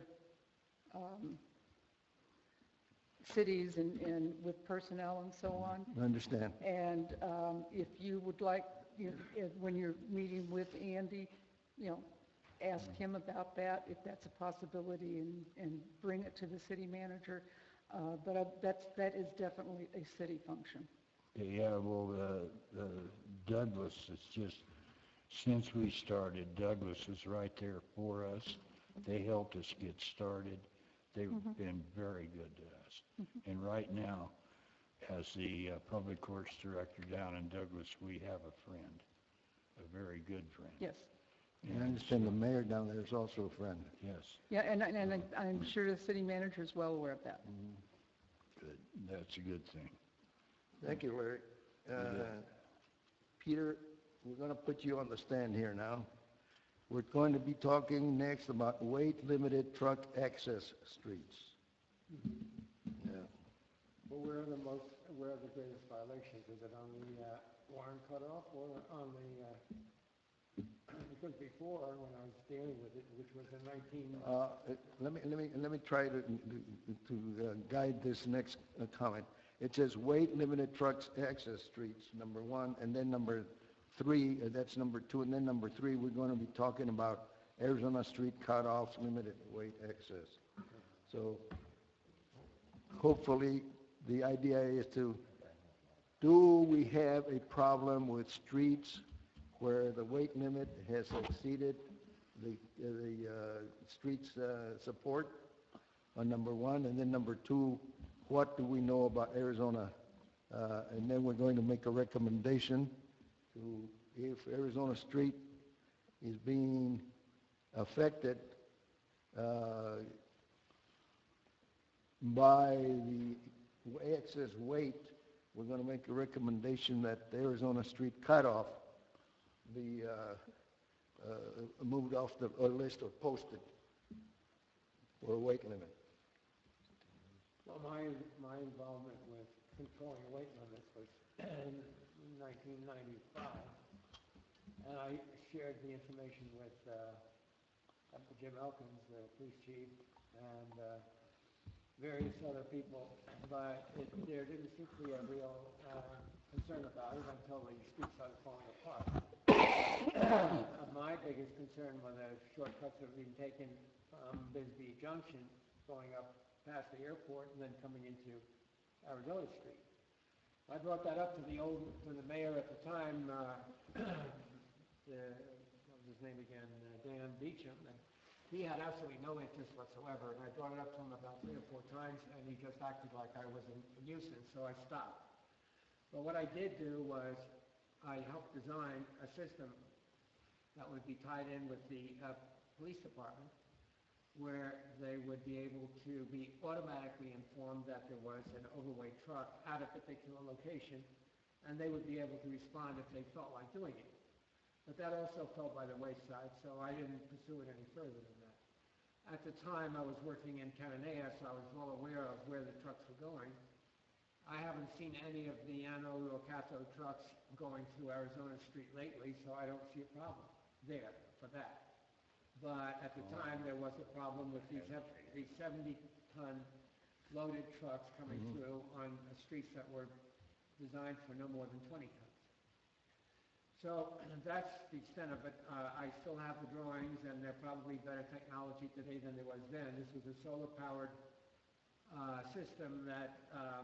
Speaker 1: cities and with personnel and so on.
Speaker 3: I understand.
Speaker 1: And if you would like, when you're meeting with Andy, ask him about that, if that's a possibility, and bring it to the city manager. But that is definitely a city function.
Speaker 4: Yeah, well, Douglas is just, since we started, Douglas is right there for us. They helped us get started. They've been very good to us. And right now, as the Public Works Director down in Douglas, we have a friend, a very good friend.
Speaker 1: Yes.
Speaker 3: And I understand the mayor down there is also a friend.
Speaker 4: Yes.
Speaker 1: Yeah, and I'm sure the city manager is well aware of that.
Speaker 4: Good. That's a good thing.
Speaker 3: Thank you, Larry. Peter, we're going to put you on the stand here now. We're going to be talking next about weight-limited truck access streets. Yeah.
Speaker 9: But where are the greatest violations? Is it on the Warren cutoff or on the, because before, when I was dealing with it, which was in 19...
Speaker 3: Let me try to guide this next comment. It says weight-limited trucks access streets, number one, and then number three, that's number two, and then number three, we're going to be talking about Arizona street cutoffs, limited weight access. So hopefully the idea is do we have a problem with streets where the weight limit has exceeded the street's support, on number one, and then number two, what do we know about Arizona? And then we're going to make a recommendation to, if Arizona Street is being affected by the excess weight, we're going to make a recommendation that the Arizona Street cutoff be moved off the list or posted for a weight limit.
Speaker 9: Well, my involvement with controlling weight limits was in 1995, and I shared the information with Jim Elkins, the police chief, and various other people, but there didn't seem to be a real concern about it until the streets started falling apart. My biggest concern were the shortcuts that were being taken from Bisbee Junction, going up past the airport and then coming into Arizona Street. I brought that up to the mayor at the time, what was his name again, Dan Beecham, and he had absolutely no interest whatsoever, and I brought it up to him about 3 or 4 times, and he just acted like I was a nuisance, so I stopped. But what I did do was I helped design a system that would be tied in with the police department, where they would be able to be automatically informed that there was an overweight truck at a particular location, and they would be able to respond if they felt like doing it. But that also fell by the wayside, so I didn't pursue it any further than that. At the time, I was working in Cananea, so I was well aware of where the trucks were going. I haven't seen any of the anode or cathode trucks going through Arizona Street lately, so I don't see a problem there for that. But at the time, there was a problem with these 70-ton loaded trucks coming through on streets that were designed for no more than 20 tons. So that's the extent of it. I still have the drawings, and they're probably better technology today than there was then. This was a solar-powered system that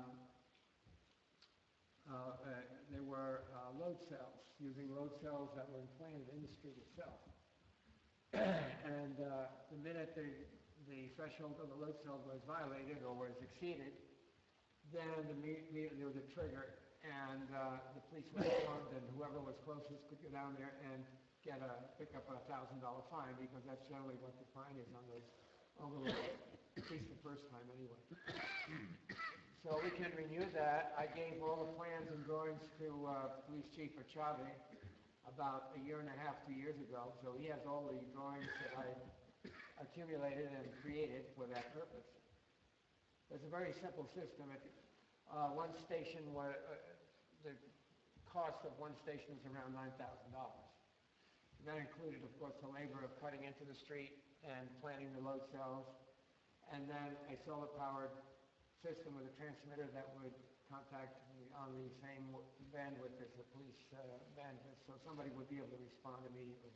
Speaker 9: there were load cells, using load cells that were implanted in the street itself. And the minute the threshold of the load cell was violated or was exceeded, then immediately there was a trigger, and the police were informed, and whoever was closest could go down there and pick up a $1,000 fine, because that's generally what the fine is on those overloads, at least the first time anyway. So we can renew that. I gave all the plans and drawings to Police Chief Achave about 1.5 years, 2 years ago, so he has all the drawings that I accumulated and created for that purpose. It's a very simple system. One station, the cost of one station is around $9,000. That included, of course, the labor of cutting into the street and planting the load cells, and then a solar-powered system with a transmitter that would contact on the same bandwidth as the police bandwidth, so somebody would be able to respond immediately.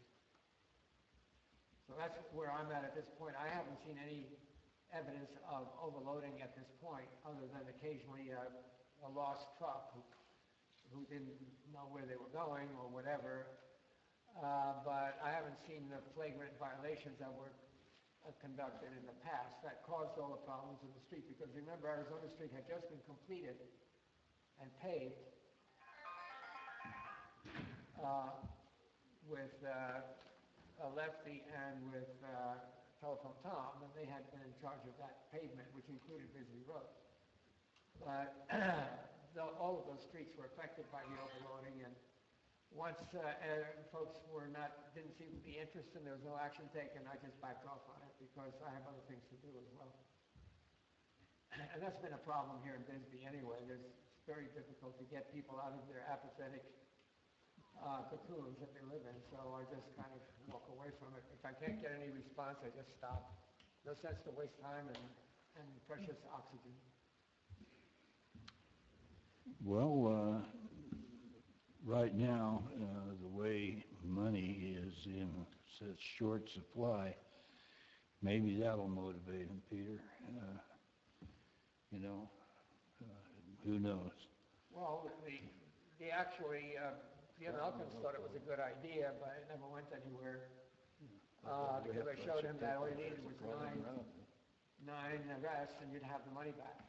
Speaker 9: So that's where I'm at this point. I haven't seen any evidence of overloading at this point, other than occasionally a lost truck who didn't know where they were going or whatever. But I haven't seen the flagrant violations that were conducted in the past that caused all the problems in the street. Because remember, Arizona Street had just been completed and paved with Lefty and with Telephone Tom, and they had been in charge of that pavement, which included Bisbee Road. But all of those streets were affected by the overloading, and once folks didn't seem to be interested, there was no action taken, I just backed off on it because I have other things to do as well. And that's been a problem here in Bisbee anyway. It's very difficult to get people out of their apathetic cocoons that they live in, so I just kind of walk away from it. If I can't get any response, I just stop. No sense to waste time and precious oxygen.
Speaker 4: Well, right now, the way money is in such short supply, maybe that'll motivate him, Peter. Who knows?
Speaker 9: Well, the actually, Jim Elkins thought it was a good idea, but it never went anywhere. Because I showed him that all you needed was nine arrests and you'd have the money back.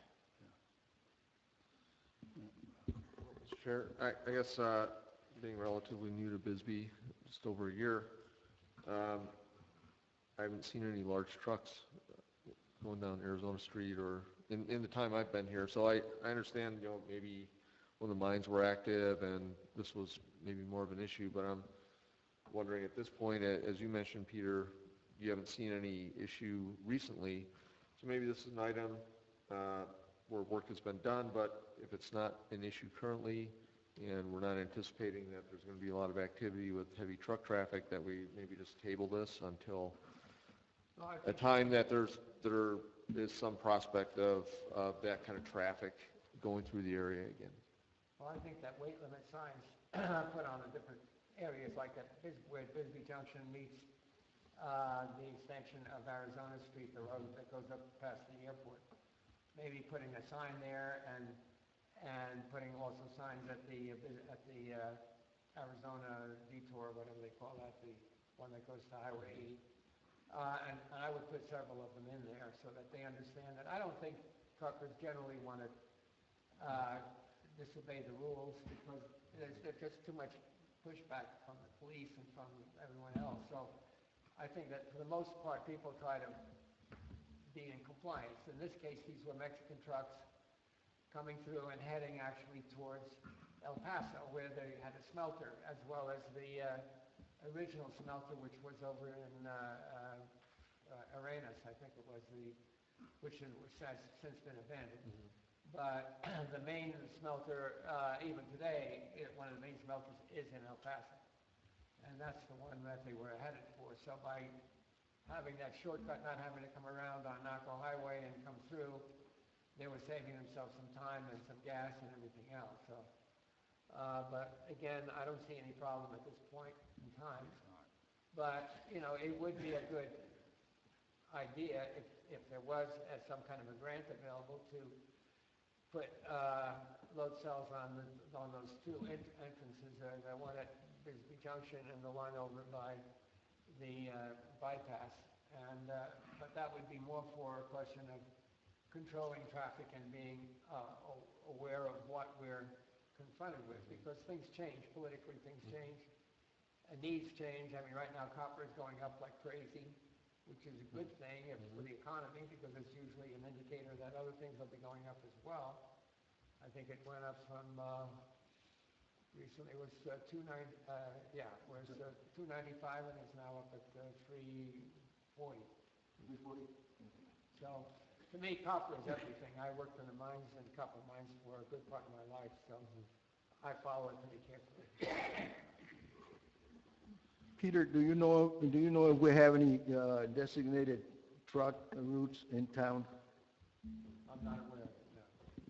Speaker 2: Mr. Chair, I guess being relatively new to Bisbee, just over a year, I haven't seen any large trucks going down Arizona Street or in the time I've been here. So I understand, maybe when the mines were active and this was maybe more of an issue, but I'm wondering at this point, as you mentioned, Peter, you haven't seen any issue recently. So maybe this is an item where work has been done, but if it's not an issue currently and we're not anticipating that there's going to be a lot of activity with heavy truck traffic, that we maybe just table this until a time that there is some prospect of that kind of traffic going through the area again.
Speaker 9: Well, I think that weight limit signs put on the different areas, like where Bisbee Junction meets the extension of Arizona Street, the road that goes up past the airport. Maybe putting a sign there and putting also signs at the Arizona detour, whatever they call that, the one that goes to Highway 80. And I would put several of them in there so that they understand that I don't think truckers generally want to disobey the rules because there's just too much pushback from the police and from everyone else. So I think that for the most part, people try to be in compliance. In this case, these were Mexican trucks coming through and heading actually towards El Paso, where they had a smelter, as well as the original smelter, which was over in Arenas, I think it was, which has since been abandoned. Mm-hmm. But the main smelter, even today, one of the main smelters is in El Paso. And that's the one that they were headed for. So by having that shortcut, not having to come around on Naco Highway and come through, they were saving themselves some time and some gas and everything else. So, but again, I don't see any problem at this point in time. But, it would be a good idea if there was some kind of a grant available to put load cells on those two entrances, the one at Bisbee Junction and the one over by the bypass. And but that would be more for a question of controlling traffic and being aware of what we're confronted with, because things change politically, things change, and needs change. I mean, right now copper is going up like crazy, which is a good thing for the economy, because it's usually an indicator that other things will be going up as well. I think it went up from recently it was 295, and it's now up at 340. 340. So, to me, copper is everything. I worked in the mines and copper mines for a good part of my life, so I follow it pretty carefully.
Speaker 3: Peter, do you know if we have any designated truck routes in town?
Speaker 9: I'm not aware of it, no.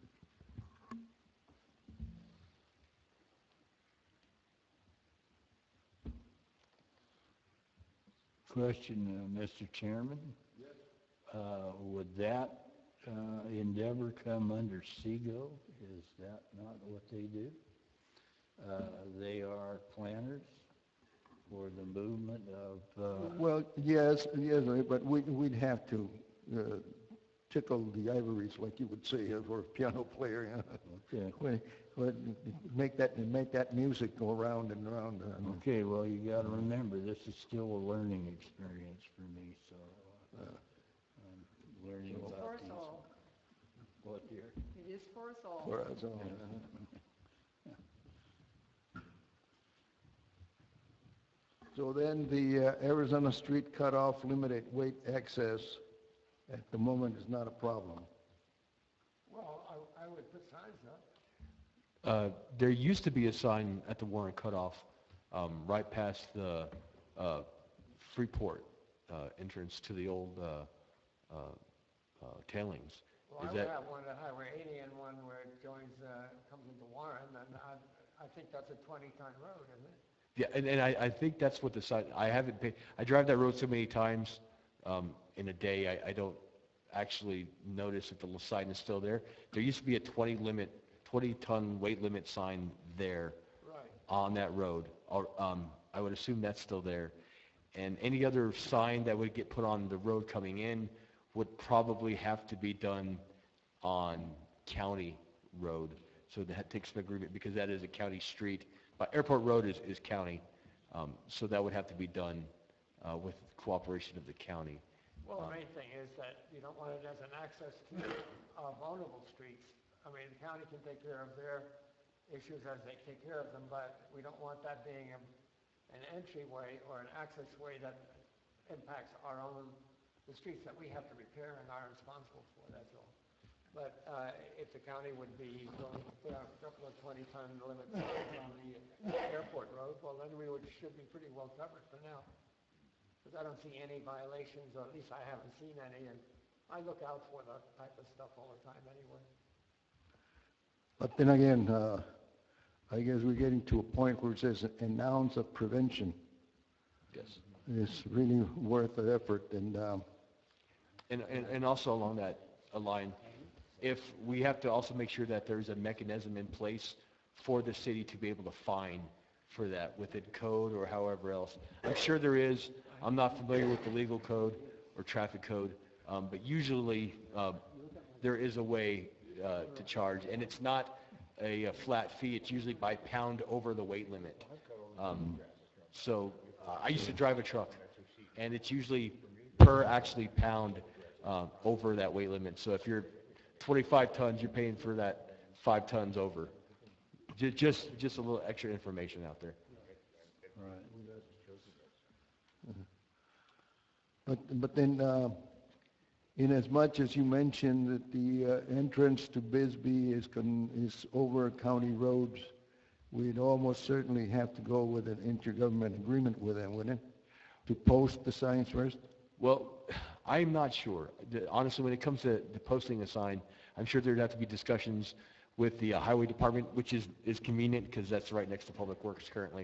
Speaker 4: Question, Mr. Chairman?
Speaker 3: Yes.
Speaker 4: Would that endeavor come under SEGO? Is that not what they do? They are planners for the movement of...
Speaker 3: Well, yes, but we'd have to tickle the ivories, like you would say, for a piano player.
Speaker 4: Okay.
Speaker 3: Make that music go round and round.
Speaker 4: Okay, well, you got to remember, this is still a learning experience for me, so I'm learning
Speaker 1: It's
Speaker 4: about
Speaker 1: for us
Speaker 4: these.
Speaker 1: all.
Speaker 4: What, dear?
Speaker 1: It is for us all.
Speaker 3: For us all. So then the Arizona Street cutoff limited weight access at the moment is not a problem.
Speaker 9: I would put signs up.
Speaker 8: There used to be a sign at the Warren Cutoff, right past the Freeport entrance to the old tailings.
Speaker 9: Well,
Speaker 8: Is
Speaker 9: I would
Speaker 8: that,
Speaker 9: have one at Highway 80 and one where it joins, comes into Warren, and I think that's a 20-ton road, isn't it?
Speaker 8: yeah, and I think that's what the sign, I haven't paid, I drive that road so many times in a day, I don't actually notice if the sign is still there. There used to be a 20-ton weight limit sign there
Speaker 9: Right.
Speaker 8: on that road. Or, I would assume that's still there. And any other sign that would get put on the road coming in would probably have to be done on county road. So that takes some agreement because that is a county street. But Airport Road is county, so that would have to be done with cooperation of the county.
Speaker 9: Well, the main thing is that you don't want it as an access to vulnerable streets. I mean, the county can take care of their issues as they take care of them, but we don't want that being an entryway or an access way that impacts the streets that we have to repair and are responsible for, that's all. But if the county would be willing to put out a couple of 20-ton limit signs on the airport road, well, then should be pretty well covered for now. Because I don't see any violations, or at least I haven't seen any, and I look out for that type of stuff all the time anyway.
Speaker 3: But then again, I guess we're getting to a point where it says an ounce of prevention
Speaker 8: Yes.
Speaker 3: is really worth the effort, and
Speaker 8: And also along that line, if we have to also make sure that there's a mechanism in place for the city to be able to fine for that within code or however else. I'm sure there is. I'm not familiar with the legal code or traffic code, but usually there is a way to charge, and it's not a flat fee. It's usually by pound over the weight limit. So I used to drive a truck, and it's usually per actually pound over that weight limit. So if you're 25 tons, you're paying for that 5 tons over. Just a little extra information out there.
Speaker 3: but then, in as much as you mentioned that the entrance to Bisbee is over county roads, we'd almost certainly have to go with an intergovernment agreement with them, wouldn't it? To post the signs first?
Speaker 8: Well, I'm not sure. Honestly, when it comes to posting a sign, I'm sure there'd have to be discussions with the highway department, which is convenient because that's right next to Public Works currently.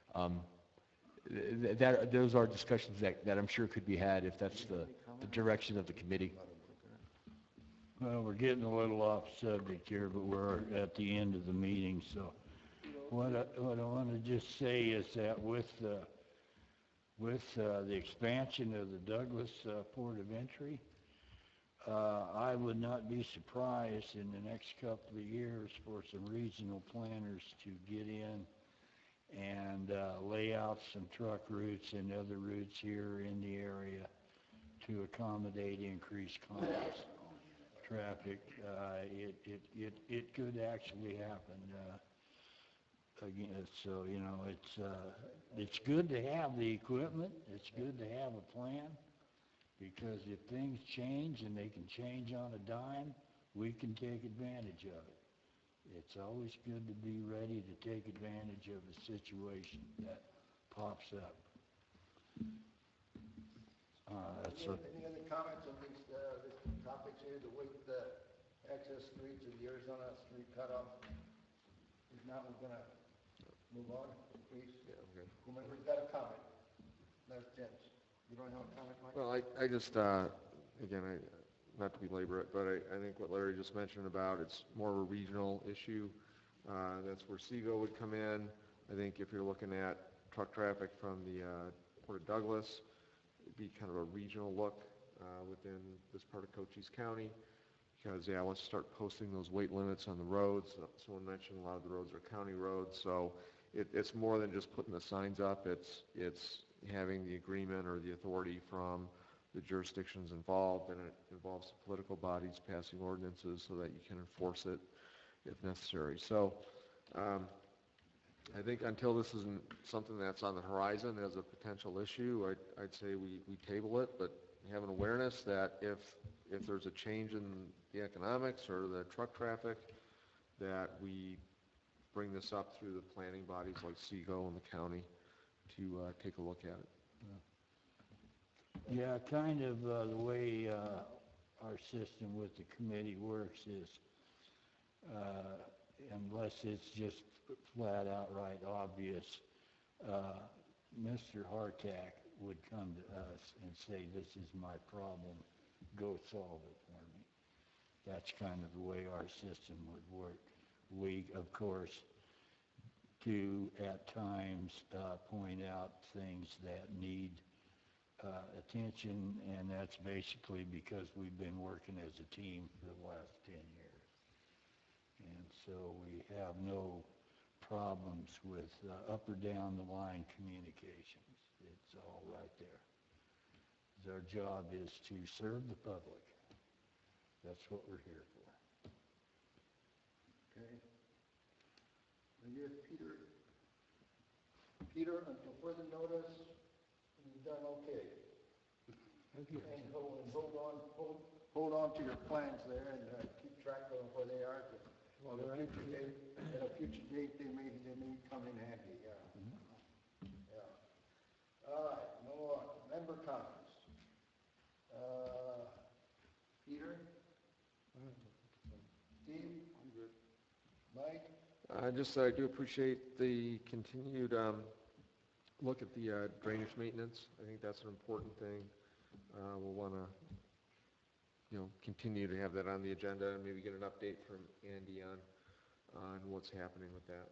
Speaker 8: Those are discussions that I'm sure could be had if that's the direction of the committee.
Speaker 4: Well, we're getting a little off subject here, but we're at the end of the meeting, so what I want to just say is that with the expansion of the Douglas port of entry, I would not be surprised in the next couple of years for some regional planners to get in and lay out some truck routes and other routes here in the area to accommodate increased commerce traffic. It could actually happen. Again, so you know, it's good to have the equipment. It's good to have a plan, because if things change, and they can change on a dime, we can take advantage of it. It's always good to be ready to take advantage of a situation that pops up.
Speaker 3: Any other comments on these topics here, the weight access streets and the Arizona street cutoff? If not, we're going to move on, please.
Speaker 2: Yeah, okay.
Speaker 3: Whomever's got a comment. That's Jens. You don't have a comment, Mike?
Speaker 2: Well, I just, again, not to belabor it, but I think what Larry just mentioned about it's more of a regional issue. That's where Seago would come in. I think if you're looking at truck traffic from the Port of Douglas, it'd be kind of a regional look within this part of Cochise County. Because, yeah, once you start posting those weight limits on the roads, someone mentioned a lot of the roads are county roads, so it's more than just putting the signs up. It's having the agreement or the authority from the jurisdictions involved, and it involves the political bodies passing ordinances so that you can enforce it if necessary. So I think until this isn't something that's on the horizon as a potential issue, I'd say we table it, but have an awareness that if there's a change in the economics or the truck traffic, that we bring this up through the planning bodies like SEGO and the county to take a look at it.
Speaker 4: Yeah, kind of the way our system with the committee works is, unless it's just flat outright obvious, Mr. Hartack would come to us and say, this is my problem, go solve it for me. That's kind of the way our system would work. We, of course, do at times point out things that need attention, and that's basically because we've been working as a team for the last 10 years. And so we have no problems with up or down the line communications. It's all right there. Our job is to serve the public. That's what we're here for.
Speaker 3: Okay. And yes, Peter. Peter, until further notice, you've done okay.
Speaker 6: Thank you.
Speaker 3: And hold on to your plans there and keep track of where they are. Well, at a future date, they may come in handy, yeah. Yeah. All right, no more. Member comments. Peter? Steve? I'm good. Mike?
Speaker 2: I do appreciate the continued look at the drainage maintenance. I think that's an important thing. We'll want to, continue to have that on the agenda and maybe get an update from Andy on what's happening with that.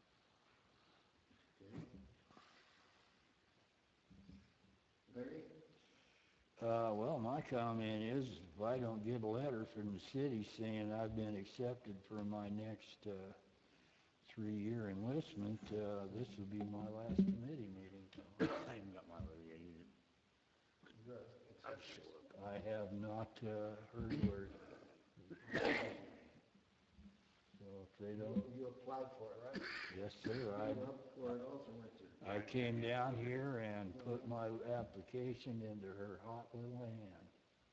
Speaker 3: Larry?
Speaker 4: Well, my comment is, if I don't get a letter from the city saying I've been accepted for my next 3-year enlistment, this will be my last committee meeting.
Speaker 5: I haven't got my letter yet either.
Speaker 3: Good.
Speaker 4: I have not heard word. So if they don't,
Speaker 3: You applied for it, right?
Speaker 4: yes, sir,
Speaker 3: You were up for it also, weren't you?
Speaker 4: I came down here and put my application into her hot little hand.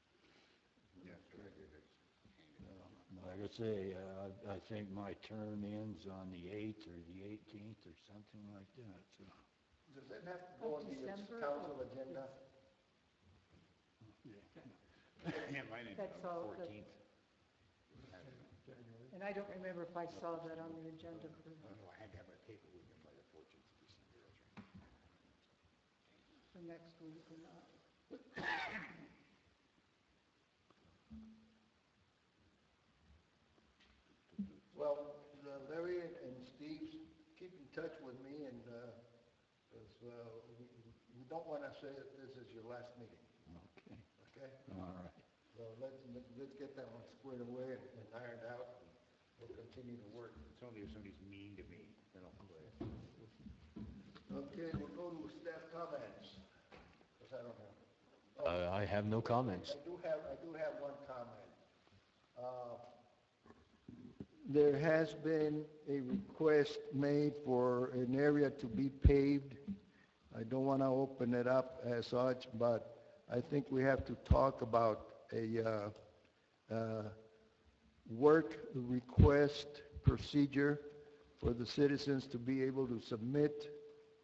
Speaker 4: Like I say, I think my term ends on the 8th or the 18th or something like that, so.
Speaker 3: Does that have to go on the
Speaker 1: December?
Speaker 3: council agenda?
Speaker 5: Yeah, mine is
Speaker 1: That's all,
Speaker 5: 14th.
Speaker 1: and I don't remember if I saw that on the agenda for
Speaker 5: I had to have my paperwork in by the 14th of December.
Speaker 1: the next week or not.
Speaker 3: Well, Larry and Steve, keep in touch with me, and we don't want to say that this is your last meeting,
Speaker 4: Okay,
Speaker 3: okay?
Speaker 4: all right.
Speaker 3: So let's get that one squared away and ironed out. We'll continue to work.
Speaker 5: It's only if somebody's mean to me, then I'll quit.
Speaker 3: Okay, we'll go to staff comments, because I don't have.
Speaker 8: I have no comments.
Speaker 3: I do have one comment. There has been a request made for an area to be paved. I don't want to open it up as such, but I think we have to talk about a work request procedure for the citizens to be able to submit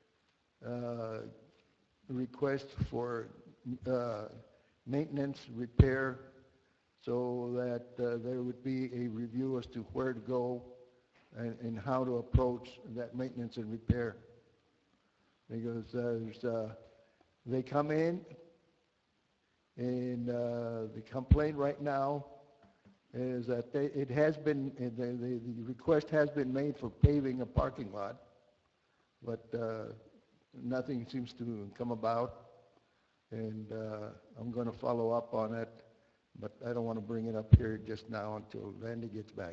Speaker 3: request for maintenance, repair, so that there would be a review as to where to go and how to approach that maintenance and repair. Because they come in, and the complaint right now is that the request has been made for paving a parking lot, but nothing seems to come about, and I'm going to follow up on it, but I don't want to bring it up here just now until Randy gets back.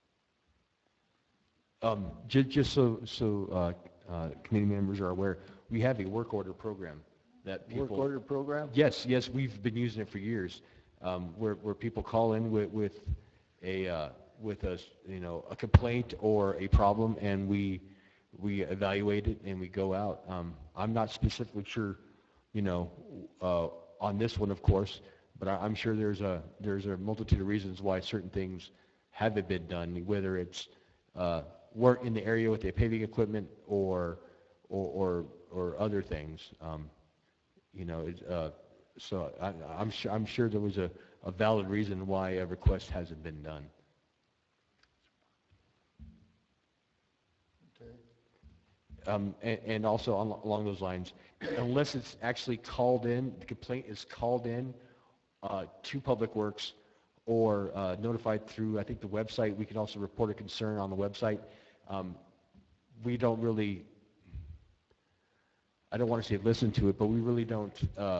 Speaker 8: Just so committee members are aware, we have a work order program that people...
Speaker 3: Work order program?
Speaker 8: Yes, we've been using it for years, where people call in with a complaint or a problem, and we evaluate it and we go out. I'm not specifically sure, on this one, of course, but I'm sure there's a multitude of reasons why certain things haven't been done, whether it's work in the area with the paving equipment or other things. So I'm sure there was a valid reason why a request hasn't been done. And also along those lines, unless it's actually called in, the complaint is called in to Public Works or notified through, I think, the website. We can also report a concern on the website. We don't really, I don't want to say listen to it, but we really don't.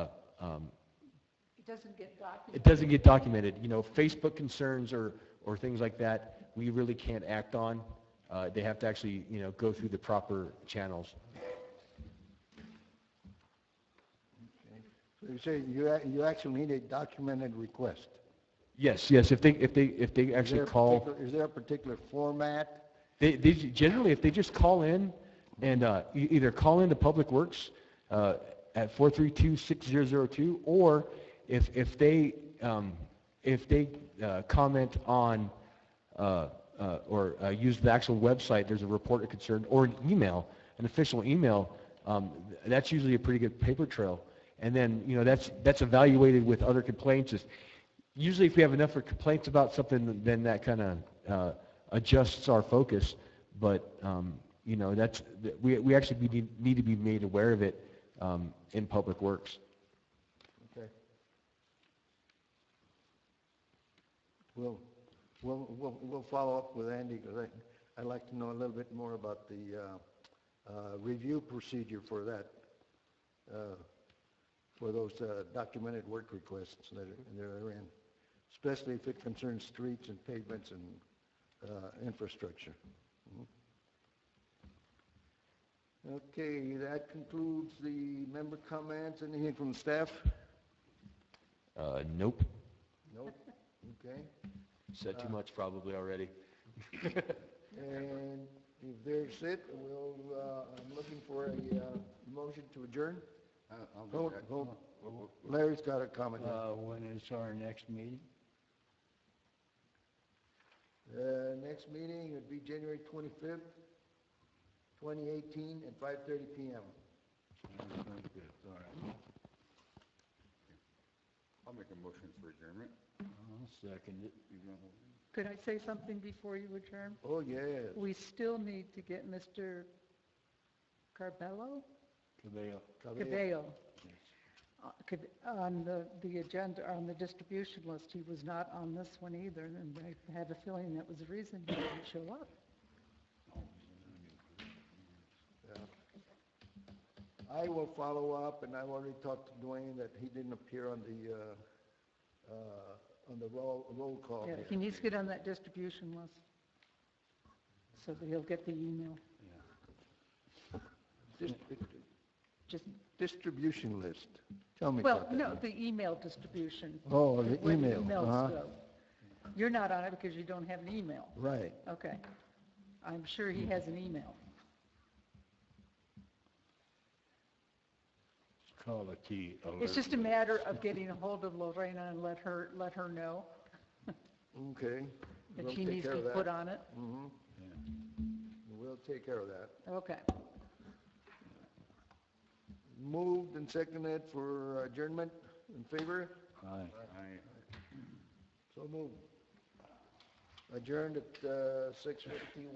Speaker 1: It doesn't get documented.
Speaker 8: It doesn't get documented. Facebook concerns or things like that, we really can't act on. They have to actually, go through the proper channels.
Speaker 3: So you say you actually need a documented request?
Speaker 8: Yes. If they actually call.
Speaker 3: Is there a particular format?
Speaker 8: They generally, if they just call in and either call into Public Works at 432-6002, or if they comment on or use the actual website, there's a report of concern, or an email, an official email. That's usually a pretty good paper trail. And then that's evaluated with other complaints. Usually, if we have enough complaints about something, then that kind of adjusts our focus. But we actually need to be made aware of it in Public Works.
Speaker 3: Okay. We'll follow up with Andy, because I'd like to know a little bit more about the review procedure for that, for those documented work requests that are in, especially if it concerns streets and pavements and infrastructure. Okay, that concludes the member comments. Anything from the staff?
Speaker 8: Nope.
Speaker 3: Nope. Okay.
Speaker 8: Said too much probably already.
Speaker 3: And if there's it, I'm looking for a motion to adjourn. I'll do that. Larry's got a comment.
Speaker 4: When is our next meeting?
Speaker 3: Next meeting would be January 25th, 2018 at 5:30 p.m.
Speaker 4: Sounds good. All right.
Speaker 7: I'll make a motion for adjournment.
Speaker 4: I'll second it.
Speaker 1: Could I say something before you adjourn?
Speaker 3: Oh, yes.
Speaker 1: We still need to get Mr. Cabello on the agenda, on the distribution list. He was not on this one either, and I have a feeling that was the reason he didn't show up.
Speaker 3: I will follow up, and I've already talked to Dwayne that he didn't appear on the roll call.
Speaker 1: Yeah, he needs to get on that distribution list so that he'll get the email. Just
Speaker 3: Distribution list. Tell me
Speaker 1: well,
Speaker 3: about that.
Speaker 1: no, the email distribution.
Speaker 3: Oh, the
Speaker 1: Where
Speaker 3: email.
Speaker 1: emails go. You're not on it because you don't have an email.
Speaker 3: Right.
Speaker 1: Okay. I'm sure he has an email.
Speaker 4: Call a T alert.
Speaker 1: It's just a matter of getting a hold of Lorena and let her know
Speaker 3: Okay.
Speaker 1: that
Speaker 3: We'll
Speaker 1: she
Speaker 3: take
Speaker 1: needs
Speaker 3: care
Speaker 1: to
Speaker 3: of
Speaker 1: be
Speaker 3: that.
Speaker 1: put on it.
Speaker 3: Mm-hmm. We'll take care of that.
Speaker 1: Okay.
Speaker 3: Moved and seconded for adjournment. In favor?
Speaker 4: Aye.
Speaker 3: So moved. Adjourned at 6:51.